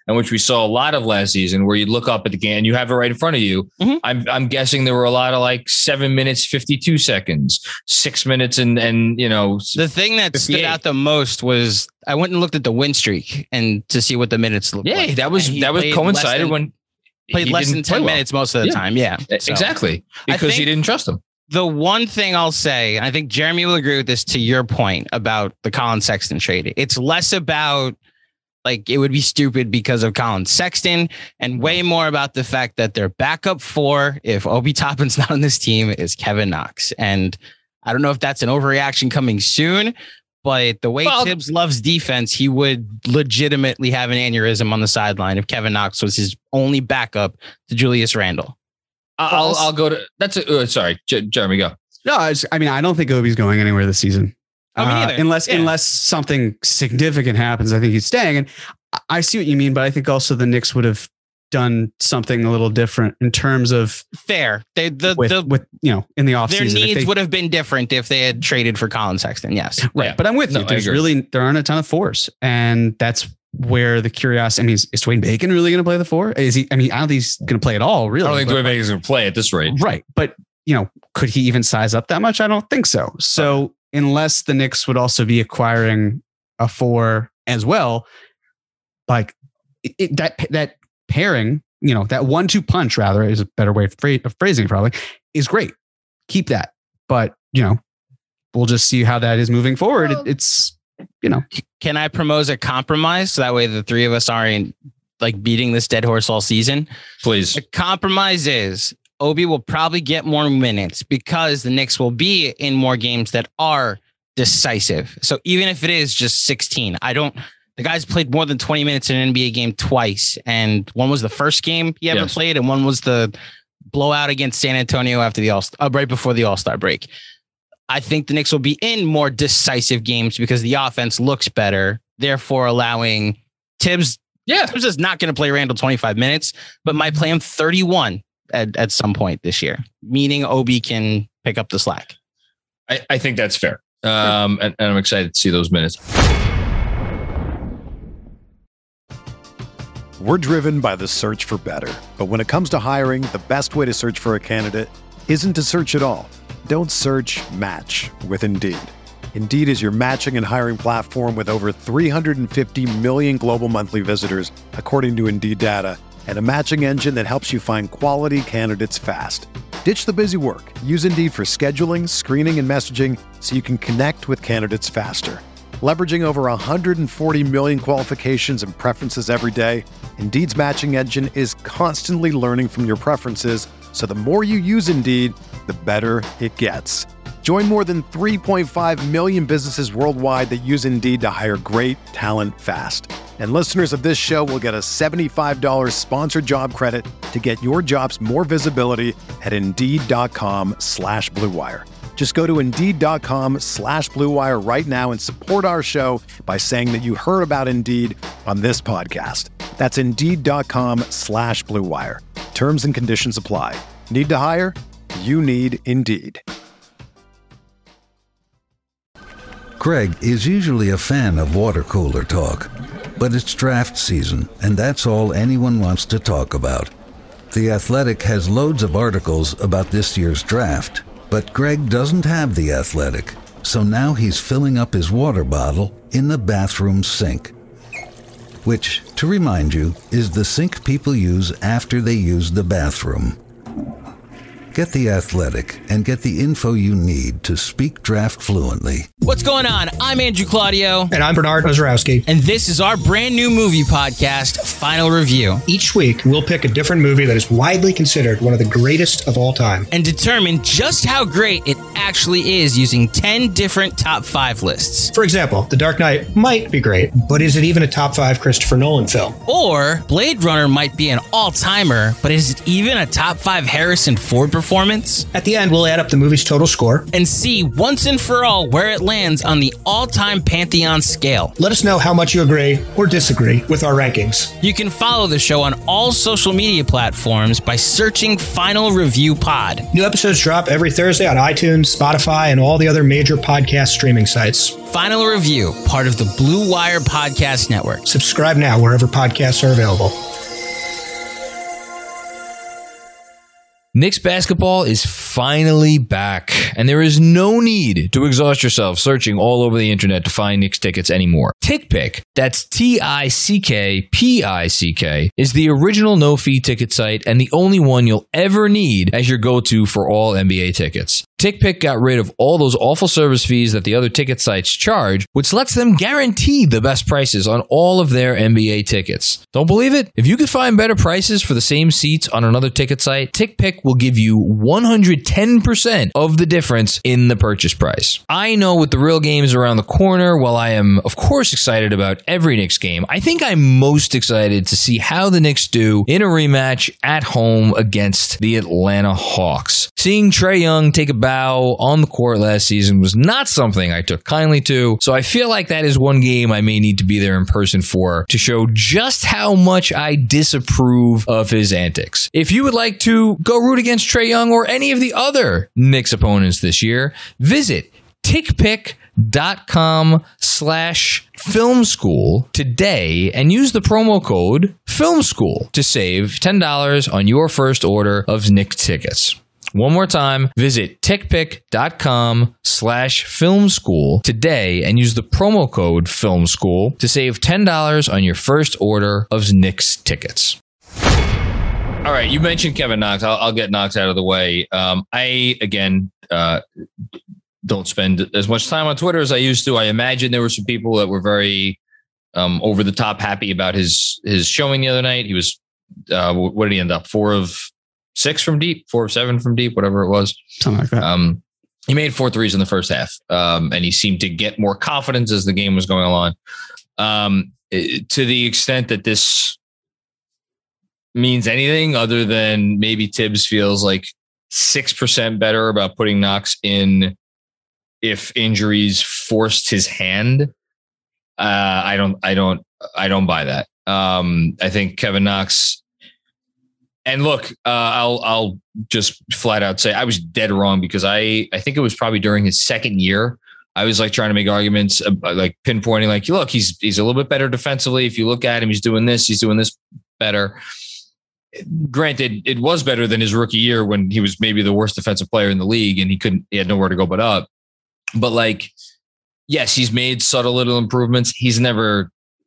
and which we saw a lot of last season, where you look up at the game and you have it right in front of you. Mm-hmm. I'm I'm guessing there were a lot of like seven minutes, fifty-two seconds, six minutes, and and you know the thing that fifty-eight. Stood out the most was I went and looked at the win streak and to see what the minutes looked yeah, like. Yeah, that was that was coincided than, when played less than ten well. minutes most of the yeah. time. Yeah, so, exactly because he didn't trust him. The one thing I'll say, I think Jeremy will agree with this to your point about the Colin Sexton trade. It's less about like it would be stupid because of Colin Sexton and way more about the fact that their backup four, if Obi Toppin's not on this team, is Kevin Knox. And I don't know if that's an overreaction coming soon, but the way well, Tibbs loves defense, he would legitimately have an aneurysm on the sideline if Kevin Knox was his only backup to Julius Randle. I'll I'll go to that's a, uh, sorry, J- Jeremy, go. No, I, just, I mean I don't think Obi's going anywhere this season. Oh, me uh, unless yeah. unless something significant happens, I think he's staying. And I see what you mean, but I think also the Knicks would have done something a little different in terms of fair. They the with, the with you know in the offseason. Their needs they, would have been different if they had traded for Colin Sexton. Yes, right. Yeah. But I'm with no, you. There's really there aren't a ton of fours, and that's where the curiosity. I mean, is, is Dwayne Bacon really going to play the four? Is he? I mean, I don't think he's going to play at all. Really, I don't think but, Dwayne Bacon's going to play at this rate. Right, but you know, could he even size up that much? I don't think so. So okay. unless the Knicks would also be acquiring a four as well, like it, it, that that pairing, you know, that one-two punch rather is a better way of, phrase, of phrasing it probably is great. Keep that, but you know, we'll just see how that is moving forward. Well, it, it's you know. Can I propose a compromise so that way the three of us aren't like beating this dead horse all season? Please. The compromise is Obi will probably get more minutes because the Knicks will be in more games that are decisive. So even if it is just sixteen, I don't. The guy's played more than twenty minutes in an N B A game twice, and one was the first game he ever yes. played, and one was the blowout against San Antonio after the all uh, right before the All-Star break. I think the Knicks will be in more decisive games because the offense looks better, therefore allowing Tibbs. Yeah, Tibbs is not going to play Randle twenty-five minutes, but might play him thirty-one at, at some point this year, meaning Obi can pick up the slack. I, I think that's fair. Um, and, and I'm excited to see those minutes. We're driven by the search for better. But when it comes to hiring, the best way to search for a candidate isn't to search at all. Don't search, match with Indeed. Indeed is your matching and hiring platform with over three hundred fifty million global monthly visitors, according to Indeed data, and a matching engine that helps you find quality candidates fast. Ditch the busy work. Use Indeed for scheduling, screening, and messaging so you can connect with candidates faster. Leveraging over one hundred forty million qualifications and preferences every day, Indeed's matching engine is constantly learning from your preferences, so the more you use Indeed, the better it gets. Join more than three point five million businesses worldwide that use Indeed to hire great talent fast. And listeners of this show will get a seventy-five dollars sponsored job credit to get your jobs more visibility at Indeed.com slash Blue Wire. Just go to Indeed.com slash Blue Wire right now and support our show by saying that you heard about Indeed on this podcast. That's Indeed.com slash Blue Wire. Terms and conditions apply. Need to hire? You need Indeed. Craig is usually a fan of water cooler talk, but it's draft season, and that's all anyone wants to talk about. The Athletic has loads of articles about this year's draft, but Greg doesn't have The Athletic, so now he's filling up his water bottle in the bathroom sink. Which, to remind you, is the sink people use after they use the bathroom. Get The Athletic and get the info you need to speak draft fluently. What's going on? I'm Andrew Claudio. And I'm Bernard Ozarowski. And this is our brand new movie podcast, Final Review. Each week, we'll pick a different movie that is widely considered one of the greatest of all time. And determine just how great it actually is using ten different top five lists. For example, The Dark Knight might be great, but is it even a top five Christopher Nolan film? Or Blade Runner might be an all-timer, but is it even a top five Harrison Ford performance? At the end, we'll add up the movie's total score and see once and for all where it lands lands on the all-time Pantheon scale. Let us know how much you agree or disagree with our rankings. You can follow the show on all social media platforms by searching Final Review Pod. New episodes drop every Thursday on iTunes, Spotify, and all the other major podcast streaming sites. Final Review, part of the Blue Wire Podcast Network. Subscribe now wherever podcasts are available. Knicks basketball is finally back, and there is no need to exhaust yourself searching all over the internet to find Knicks tickets anymore. TickPick, that's T I C K P I C K, is the original no-fee ticket site and the only one you'll ever need as your go-to for all N B A tickets. TickPick got rid of all those awful service fees that the other ticket sites charge, which lets them guarantee the best prices on all of their N B A tickets. Don't believe it? If you could find better prices for the same seats on another ticket site, TickPick will give you one hundred ten percent of the difference in the purchase price. I know with the real games around the corner, while I am, of course, excited about every Knicks game, I think I'm most excited to see how the Knicks do in a rematch at home against the Atlanta Hawks. Seeing Trae Young take a bow on the court last season was not something I took kindly to, so I feel like that is one game I may need to be there in person for to show just how much I disapprove of his antics. If you would like to go root against Trae Young or any of the other Knicks opponents this year, visit tickpick.com slash film school today and use the promo code film school to save ten dollars on your first order of Knicks tickets. One more time, visit tickpick.com slash film school today and use the promo code film school to save ten dollars on your first order of Knicks tickets. All right, you mentioned Kevin Knox. I'll, I'll get Knox out of the way. Um, I, again, uh, don't spend as much time on Twitter as I used to. I imagine there were some people that were very um, over the top happy about his his showing the other night. He was, uh, what did he end up? Four of six from deep, four of seven from deep, whatever it was. Something like that. Um, he made four threes in the first half, um, and he seemed to get more confidence as the game was going along. Um, it, to the extent that this means anything other than maybe Tibbs feels like six percent better about putting Knox in if injuries forced his hand. Uh, I don't, I don't, I don't buy that. Um, I think Kevin Knox, and look, uh, I'll, I'll just flat out say I was dead wrong because I, I think it was probably during his second year. I was like trying to make arguments, uh, like pinpointing, like, look, he's, he's a little bit better defensively. If you look at him, he's doing this, he's doing this better. Granted, it was better than his rookie year when he was maybe the worst defensive player in the league and he couldn't, he had nowhere to go but up. But like, yes, he's made subtle little improvements. He's never,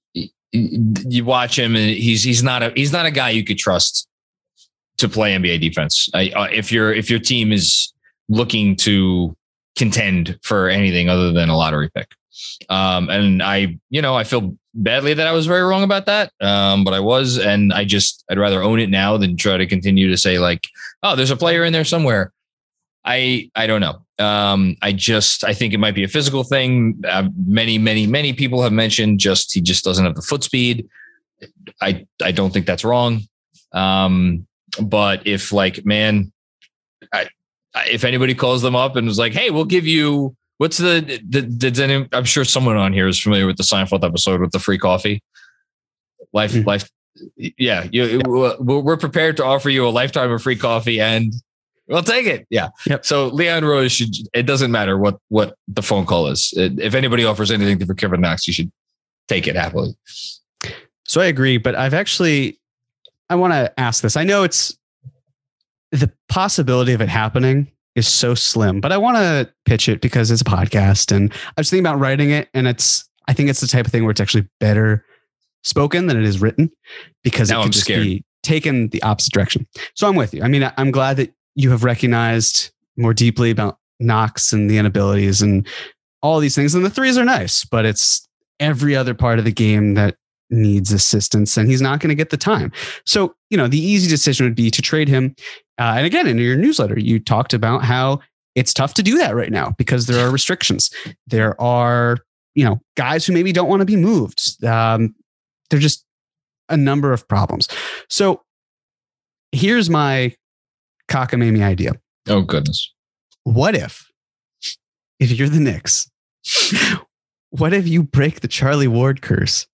you watch him and he's, he's not a, he's not a guy you could trust to play N B A defense. I, uh, if your, if your team is looking to contend for anything other than a lottery pick. Um, and I, you know, I feel badly that I was very wrong about that. Um, but I was, and I just, I'd rather own it now than try to continue to say like, oh, there's a player in there somewhere. I, I don't know. Um, I just, I think it might be a physical thing. Uh, many, many, many people have mentioned just, he just doesn't have the foot speed. I, I don't think that's wrong. Um, but if like, man, I, if anybody calls them up and was like, hey, we'll give you, what's the, the, the, I'm sure someone on here is familiar with the Seinfeld episode with the free coffee. Life, mm-hmm. life. Yeah. You, yeah. We're prepared to offer you a lifetime of free coffee and we'll take it. Yeah. Yep. So Leon Rose should, it doesn't matter what, what the phone call is. It, if anybody offers anything for Kevin Knox, you should take it happily. So I agree, but I've actually, I want to ask this. I know it's the possibility of it happening is so slim, but I want to pitch it because it's a podcast and I was thinking about writing it. And it's, I think it's the type of thing where it's actually better spoken than it is written because now it can I'm just scared. be taken the opposite direction. So I'm with you. I mean, I'm glad that you have recognized more deeply about Knox and the inabilities and all these things. And the threes are nice, but it's every other part of the game that needs assistance and he's not going to get the time. So, you know, the easy decision would be to trade him. Uh, and again, in your newsletter, you talked about how it's tough to do that right now because there are restrictions. There are, you know, guys who maybe don't want to be moved. Um, they're just a number of problems. So here's my cockamamie idea. Oh, goodness. What if, if you're the Knicks What if you break the Charlie Ward curse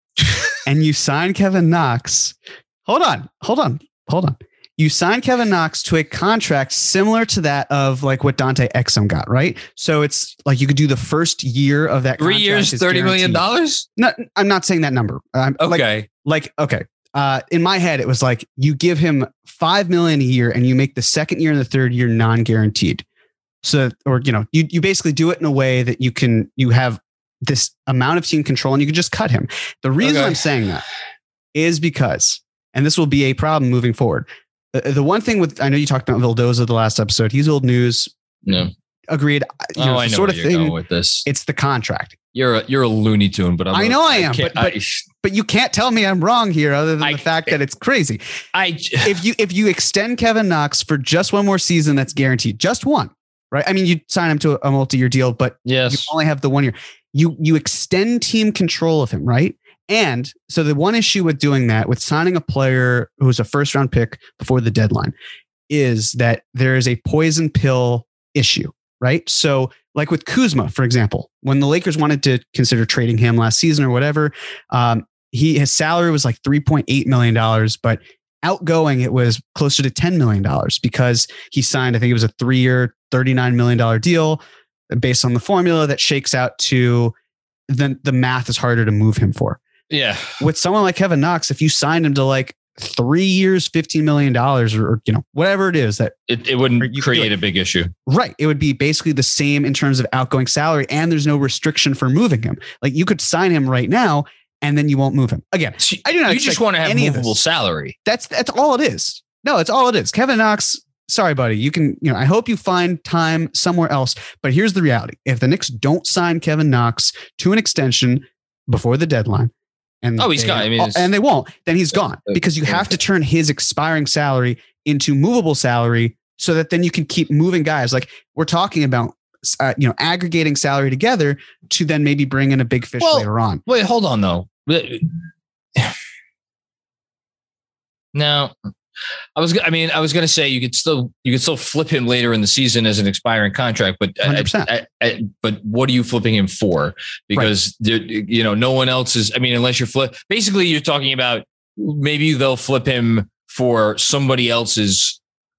and you sign Kevin Knox? Hold on, hold on, hold on. You sign Kevin Knox to a contract similar to that of like what Dante Exum got, right? So it's like you could do the first year of that. Three years, thirty million dollars. No, I'm not saying that number. I'm, okay. Like, like okay. Uh, in my head, it was like you give him five million a year, and you make the second year and the third year non-guaranteed. So, or you know, you you basically do it in a way that you can you have this amount of team control, and you can just cut him. The reason okay. I'm saying that is because, and this will be a problem moving forward. The, the one thing with, I know you talked about Vildoza the last episode. He's old news. No, agreed. You oh, know, I know sort where of you're thing. Going with this. It's the contract. You're a, you're a Looney Tune, but I'm I a, know I am. I but but, I, but you can't tell me I'm wrong here, other than I, the fact that it's crazy. I if you if you extend Kevin Knox for just one more season, that's guaranteed, just one, right? I mean, you sign him to a multi-year deal, but yes. you only have the one year. You you extend team control of him, right? And so the one issue with doing that, with signing a player who's a first round pick before the deadline, is that there is a poison pill issue, right? So like with Kuzma, for example, when the Lakers wanted to consider trading him last season or whatever, um, he his salary was like three point eight million dollars, but outgoing it was closer to ten million dollars because he signed, I think it was a three-year, thirty-nine million dollars deal based on the formula that shakes out to, then the math is harder to move him for. Yeah. With someone like Kevin Knox, if you signed him to like three years, fifteen million dollars or, or, you know, whatever it is that it, it wouldn't create a big issue. Right. It would be basically the same in terms of outgoing salary, and there's no restriction for moving him. Like you could sign him right now and then you won't move him again. So I do not. You just want to have movable salary. That's, that's all it is. No, it's all it is. Kevin Knox. Sorry, buddy. You can, you know, I hope you find time somewhere else, but here's the reality. If the Knicks don't sign Kevin Knox to an extension before the deadline, and oh, he's they, gone. I mean, and they won't, then he's gone, because you have to turn his expiring salary into movable salary so that then you can keep moving guys. Like we're talking about, uh, you know, aggregating salary together to then maybe bring in a big fish well, later on. Wait, hold on though. Now, I was, I mean, I was going to say you could still, you could still flip him later in the season as an expiring contract, but, I, I, I, but what are you flipping him for? Because right. there, you know, no one else is, I mean, unless you're flip, basically you're talking about maybe they'll flip him for somebody else's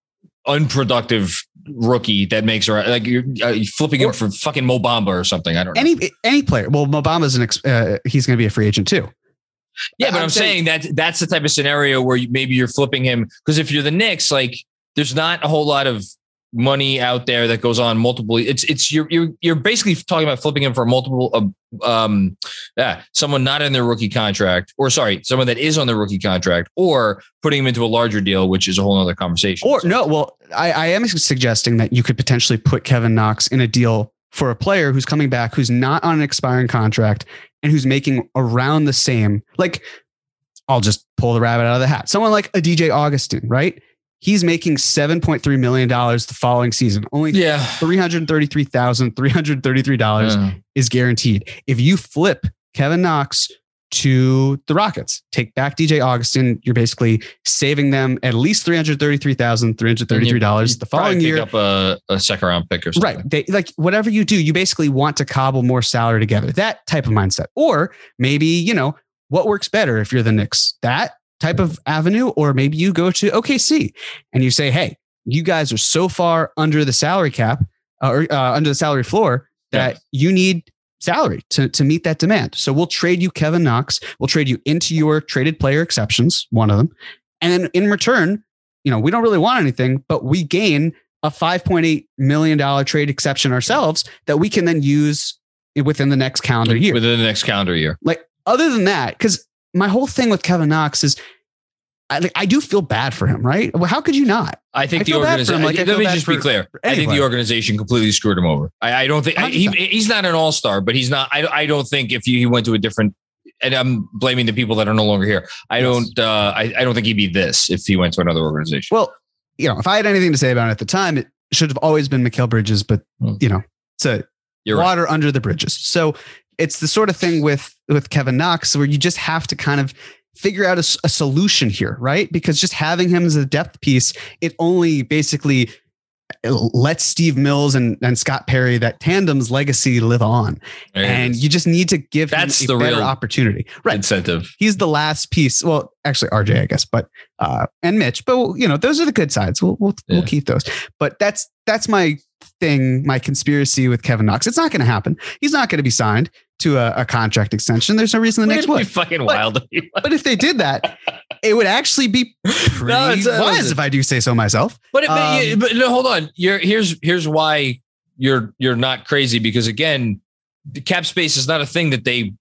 unproductive rookie that makes her like you're, uh, you're flipping or, him for fucking Mo Bamba or something. I don't know. Any, any player. Well, Mo Bamba's an, ex, uh, he's going to be a free agent too. Yeah, but I'm, I'm saying, saying that that's the type of scenario where you, maybe you're flipping him, because if you're the Knicks, like there's not a whole lot of money out there that goes on multiple. It's it's you're you're you're basically talking about flipping him for multiple. Uh, um, yeah, someone not in their rookie contract, or sorry, someone that is on the rookie contract, or putting him into a larger deal, which is a whole other conversation. Or so. no, well, I, I am suggesting that you could potentially put Kevin Knox in a deal for a player who's coming back, who's not on an expiring contract, and who's making around the same, like, I'll just pull the rabbit out of the hat. Someone like a D J Augustin, right? He's making seven point three million dollars the following season. Only yeah. three hundred thirty-three thousand three hundred thirty-three dollars uh. is guaranteed. If you flip Kevin Knox to the Rockets, take back D J Augustin, you're basically saving them at least three hundred thirty-three thousand three hundred thirty-three dollars the following pick year. Up a, a second round pick or something. Right. They, like whatever you do, you basically want to cobble more salary together. That type of mindset. Or maybe, you know, what works better if you're the Knicks? That type of avenue, or maybe you go to O K C and you say, hey, you guys are so far under the salary cap uh, or uh, under the salary floor that yeah. you need salary to, to meet that demand. So we'll trade you Kevin Knox. We'll trade you into your traded player exceptions, one of them. And then in return, you know, we don't really want anything, but we gain a five point eight million dollars trade exception ourselves that we can then use within the next calendar year. Within the next calendar year. Like other than that, because my whole thing with Kevin Knox is I, like, I do feel bad for him, right? Well, how could you not? I think I the organization, like, let me just be clear. I think the organization completely screwed him over. I, I don't think I, he, he's not an all-star, but he's not, I, I don't think if he went to a different, and I'm blaming the people that are no longer here. I yes. don't, uh, I, I don't think he'd be this if he went to another organization. Well, you know, if I had anything to say about it at the time, it should have always been Mikal Bridges, but hmm. you know, it's a You're water right. under the bridges. So it's the sort of thing with, with Kevin Knox where you just have to kind of figure out a, a solution here, right? Because just having him as a depth piece, it only basically let Steve Mills and, and Scott Perry, that tandem's legacy, live on. There it And is. you just need to give That's him the a better real opportunity. Right. incentive. He's the last piece. Well, actually R J, I guess, but, uh, and Mitch, but you know, those are the good sides. We'll, we'll, Yeah. we'll keep those, but that's, that's my thing, my conspiracy with Kevin Knox. It's not going to happen. He's not going to be signed to a, a contract extension. There's no reason the Knicks It'd be would. fucking But- wild. But if they did that, it would actually be pretty No, it's, uh, wise, if I do say so myself. But, it, but, Um, yeah, but no, hold on. You're here's here's why you're you're not crazy, because again, the cap space is not a thing that they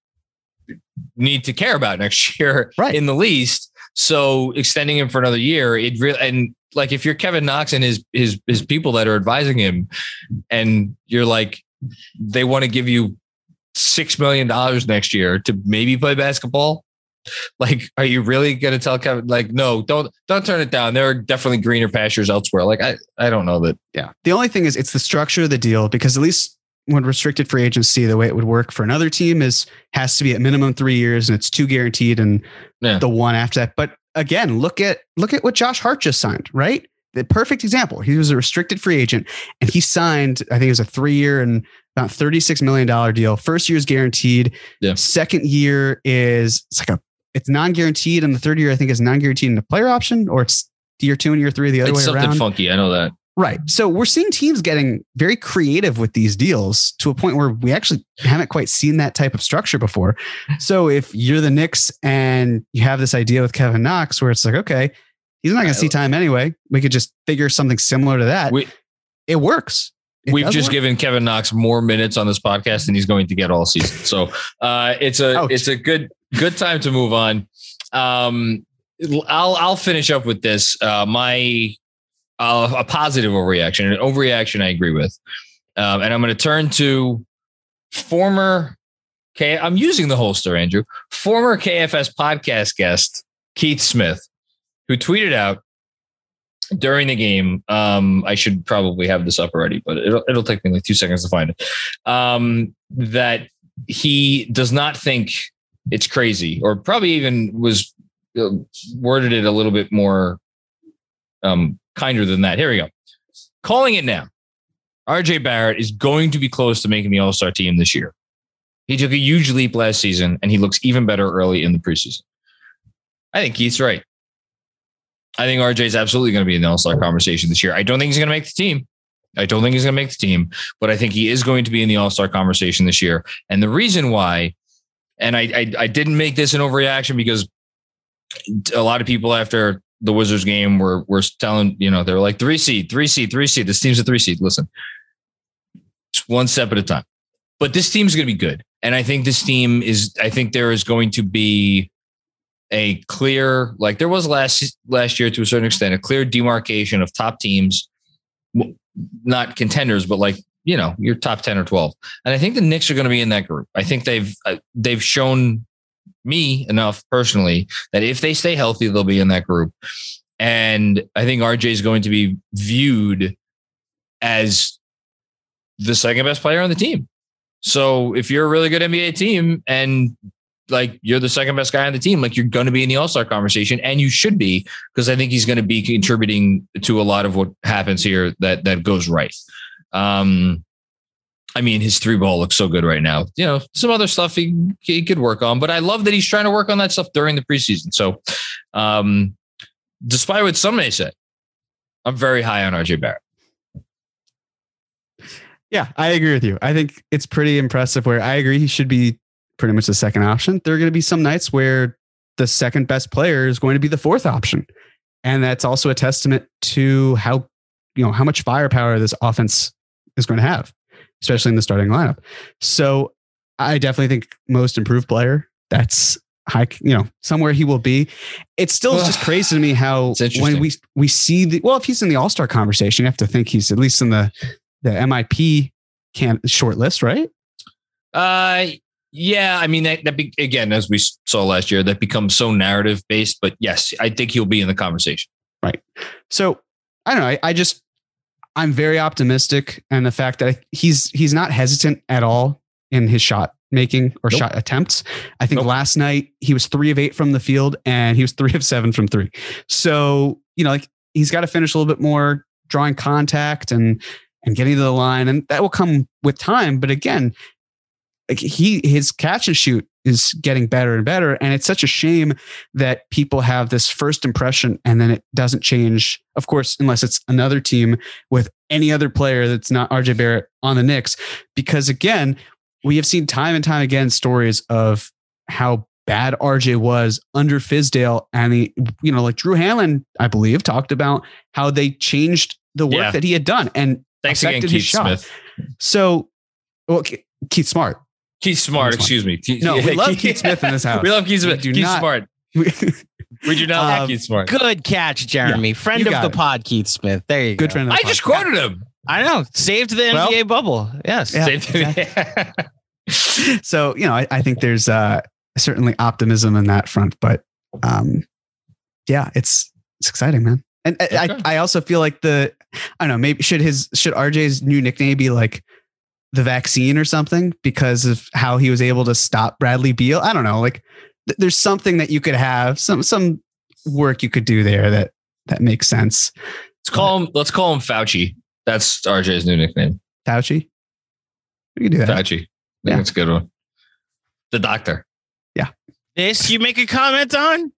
need to care about next year, Right. in the least. So extending him for another year, it really, and like if you're Kevin Knox and his his his people that are advising him, and you're like, they want to give you six million dollars next year to maybe play basketball. Like, are you really going to tell Kevin, like, no, don't, don't turn it down. There are definitely greener pastures elsewhere. Like, I, I don't know that. Yeah. The only thing is it's the structure of the deal, because at least when restricted free agency, the way it would work for another team is has to be at minimum three years and it's two guaranteed and Yeah. the one after that. But again, look at, look at what Josh Hart just signed, right? The perfect example. He was a restricted free agent and he signed, I think it was a three year and about thirty-six million dollars deal. First year is guaranteed. Yeah. Second year is, it's like a, it's non-guaranteed. And the third year, I think is non-guaranteed in the player option, or it's year two and year three, the other It's way something around. funky. I know that. Right. So we're seeing teams getting very creative with these deals to a point where we actually haven't quite seen that type of structure before. So if you're the Knicks and you have this idea with Kevin Knox where it's like, okay, he's not going to see time anyway, we could just figure something similar to that. We, it works. It we've does just work. given Kevin Knox more minutes on this podcast than he's going to get all season. So uh, it's a, Ouch. it's a good, good time to move on. Um, I'll, I'll finish up with this. Uh, my, Uh, a positive overreaction. An overreaction I agree with. Um, and I'm going to turn to former K. I'm using the holster, Andrew. Former K F S podcast guest Keith Smith, who tweeted out during the game. Um, I should probably have this up already, but it'll, it'll take me like two seconds to find it. Um, that he does not think it's crazy, or probably even was uh, worded it a little bit more um, kinder than that. Here we go. Calling it now. R J Barrett is going to be close to making the All-Star team this year. He took a huge leap last season, and he looks even better early in the preseason. I think Keith's right. I think R J is absolutely going to be in the All-Star conversation this year. I don't think he's going to make the team. I don't think he's going to make the team, but I think he is going to be in the All-Star conversation this year. And the reason why, and I, I, I didn't make this an overreaction because a lot of people after the Wizards game were, were telling, you know, they were like three seed, three seed, three seed. This team's a three seed. Listen, it's one step at a time, but this team's going to be good. And I think this team is, I think there is going to be a clear, like there was last, last year to a certain extent, a clear demarcation of top teams, not contenders, but like, you know, your top ten or twelve. And I think the Knicks are going to be in that group. I think they've, uh, they've shown me enough personally that if they stay healthy, they'll be in that group. And I think R J is going to be viewed as the second best player on the team. So if you're a really good N B A team and like you're the second best guy on the team, like you're going to be in the All-Star conversation, and you should be, because I think he's going to be contributing to a lot of what happens here that, that goes right. Um, I mean, his three ball looks so good right now. You know, some other stuff he, he could work on, but I love that he's trying to work on that stuff during the preseason. So, um, despite what some may say, I'm very high on R J Barrett. Yeah, I agree with you. I think it's pretty impressive where I agree he should be pretty much the second option. There are going to be some nights where the second best player is going to be the fourth option. And that's also a testament to how, you know, how much firepower this offense is going to have, especially in the starting lineup. So I definitely think most improved player, that's high, you know, somewhere he will be. It's still just crazy to me how when we, we see the, well, if he's in the All-Star conversation, you have to think he's at least in the, the M I P can short list, right? Uh, yeah. I mean, that, that be, again, as we saw last year, that becomes so narrative based, but yes, I think he'll be in the conversation. Right. So I don't know. I, I just, I'm very optimistic. And the fact that he's, he's not hesitant at all in his shot making or nope. shot attempts. I think nope. last night he was three of eight from the field and he was three of seven from three. So, you know, like he's got to finish a little bit more, drawing contact and and getting to the line, and that will come with time. But again, like he his catch and shoot is getting better and better, and it's such a shame that people have this first impression and then it doesn't change. Of course, unless it's another team with any other player that's not R J Barrett on the Knicks, because again, we have seen time and time again stories of how bad R J was under Fizdale, and he, you know, like Drew Hanlon, I believe, talked about how they changed the work Yeah. that he had done and Thanks again, affected Keith his shot. Smith. So, well, Ke- Keith Smart. Keith Smart, Keith Smart. excuse me. Keith- No, we love Keith Smith in this house. We love Keith Smith. We do Keith not- Smart. We do not like Um, Keith Smart. Good catch, Jeremy. Yeah, friend you of got the it. pod, Keith Smith. There you Good go. friend of the I just podcast. quoted him. I know. Saved the Well- N B A bubble. Yes. Yeah. Same thing. So, you know, I, I think there's uh, certainly optimism in that front, but um, yeah, it's it's exciting, man. And I- Okay. I, I also feel like the, I don't know, maybe should his, should R J's new nickname be like the vaccine or something because of how he was able to stop Bradley Beal? I don't know. Like th- there's something that you could have, some, some work you could do there that, that makes sense. Let's call him. Let's call him Fauci. That's R J's new nickname. Fauci. We can do that. Fauci. I think Yeah. that's a good one. The doctor. This you make a comment on?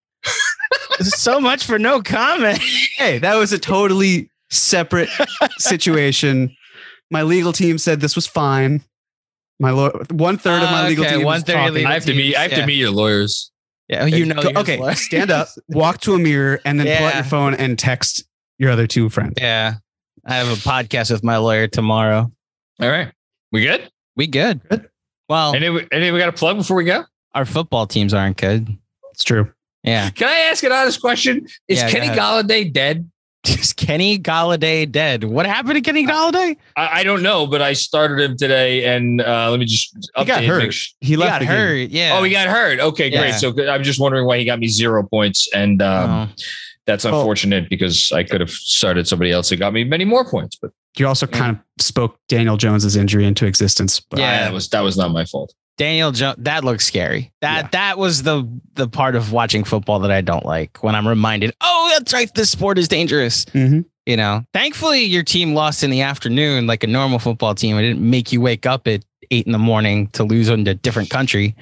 So much for no comment. Hey, that was a totally separate situation. My legal team said this was fine. My law- one third of my Uh, legal okay, team one was third of talking. legal I have to meet. I have Yeah. to meet your lawyers. Yeah, you know. Go- yours okay, was. stand up, walk to a mirror, and then pull out Yeah. your phone and text your other two friends. Yeah, I have a podcast with my lawyer tomorrow. All right. We good? We good. Good. Well, Any, any we got to plug before we go? our football teams aren't good. It's true. Yeah. Can I ask an honest question? Is Yeah, go Kenny ahead. Galladay dead? Is Kenny Galladay dead? What happened to Kenny Galladay? I, I don't know, but I started him today, and uh, let me just update. He got make hurt. su- He He left got the game. hurt. Yeah. Oh, he got hurt. Okay, great. Yeah. So good. I'm just wondering why he got me zero points, and um, Oh. that's Well- unfortunate because I could have started somebody else that got me many more points. But You also Yeah. kind of spoke Daniel Jones's injury into existence. But Yeah. yeah, that was that was not my fault. Daniel Jones. That looks scary. That Yeah. that was the the part of watching football that I don't like. When I'm reminded, oh, that's right, this sport is dangerous. Mhm. You know. Thankfully, your team lost in the afternoon, like a normal football team. It didn't make you wake up at eight in the morning to lose in a different country.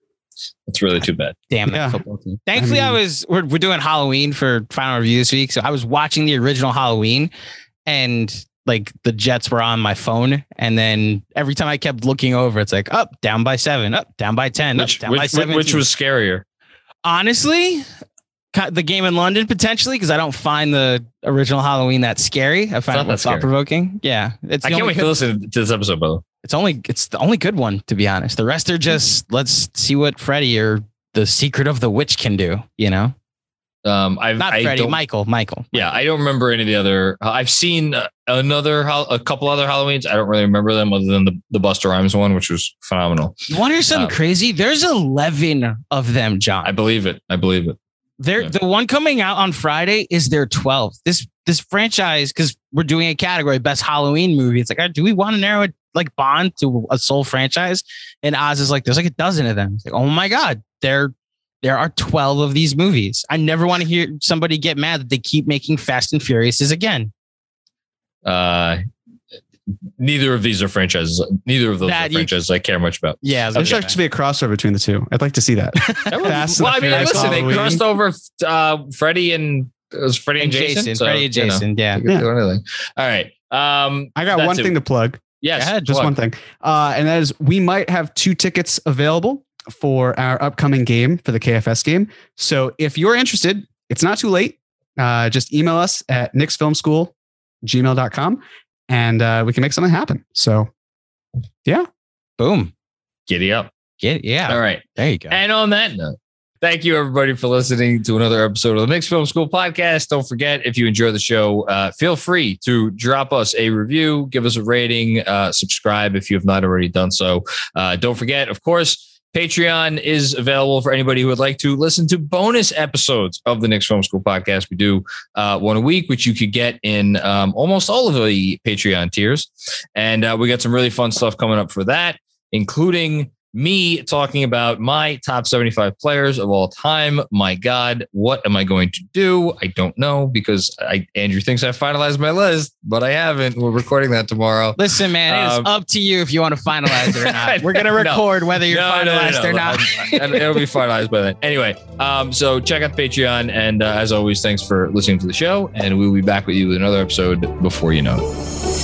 It's really too bad. Damn that Yeah. football team. Thankfully, I, I mean- was we're we're doing Halloween for final review this week, so I was watching the original Halloween, and like the Jets were on my phone, and then every time I kept looking over, it's like up, down by seven, up, down by ten, up, Which, down by which, seven. which was scarier? honestly ca- the game in London potentially because I don't find the original Halloween that scary. I not find it that more scary. thought provoking. Yeah, it's I the can't only wait to good- listen to this episode, brother. It's only it's the only good one to be honest. The rest are just let's see what Freddy or the Secret of the Witch can do. You know, Um, I've not I Freddy, don't- Michael, Michael. Yeah, I don't remember any of the other. I've seen uh, another, Hal- a couple other Halloweens. I don't really remember them other than the, the Busta Rhymes one, which was phenomenal. You want to hear something Um, crazy? There's eleven of them, John. I believe it. I believe it. They're Yeah. the one coming out on Friday is their twelfth. This this franchise, because we're doing a category best Halloween movie. It's like, oh, do we want to narrow it like Bond to a sole franchise? And Oz is like, there's like a dozen of them. It's like, oh my god, there there are twelve of these movies. I never want to hear somebody get mad that they keep making Fast and Furiouses again. Uh, neither of these are franchises. Neither of those That are you- franchises I care much about. Yeah, There should actually be a crossover between the two. I'd like to see that. That was- Fast and well, I mean, Furious listen, they Halloween. crossed over uh, Freddie and it was Freddie and, and Jason. Jason, so, Freddy and you know, Jason. Yeah. they could do anything. All right. Um, I got that's one it. thing to plug. Yes, Go ahead. Just plug. one thing. Uh, and that is we might have two tickets available for our upcoming game for the K F S game. So if you're interested, it's not too late. Uh, just email us at nix film school gmail dot com and uh, we can make something happen. So yeah. Boom. Giddy up. Get yeah. All right. There you go. And on that note, thank you everybody for listening to another episode of the Knicks Film School podcast. Don't forget, if you enjoy the show, uh, feel free to drop us a review, give us a rating, uh, subscribe if you have not already done so. Uh, don't forget, of course, Patreon is available for anybody who would like to listen to bonus episodes of the Knicks Film School podcast. We do uh, one a week, which you could get in um, almost all of the Patreon tiers. And uh, we got some really fun stuff coming up for that, including me talking about my top seventy-five players of all time. My God, what am I going to do? I don't know because I, Andrew thinks I finalized my list, but I haven't. We're recording that tomorrow. Listen, man, Um, it's up to you if you want to finalize it or not. We're going to record no, whether you're no, finalized no, no, no, or not. I, I, it'll be finalized by then. Anyway, um, so check out Patreon. And uh, as always, thanks for listening to the show. And we'll be back with you with another episode before you know it.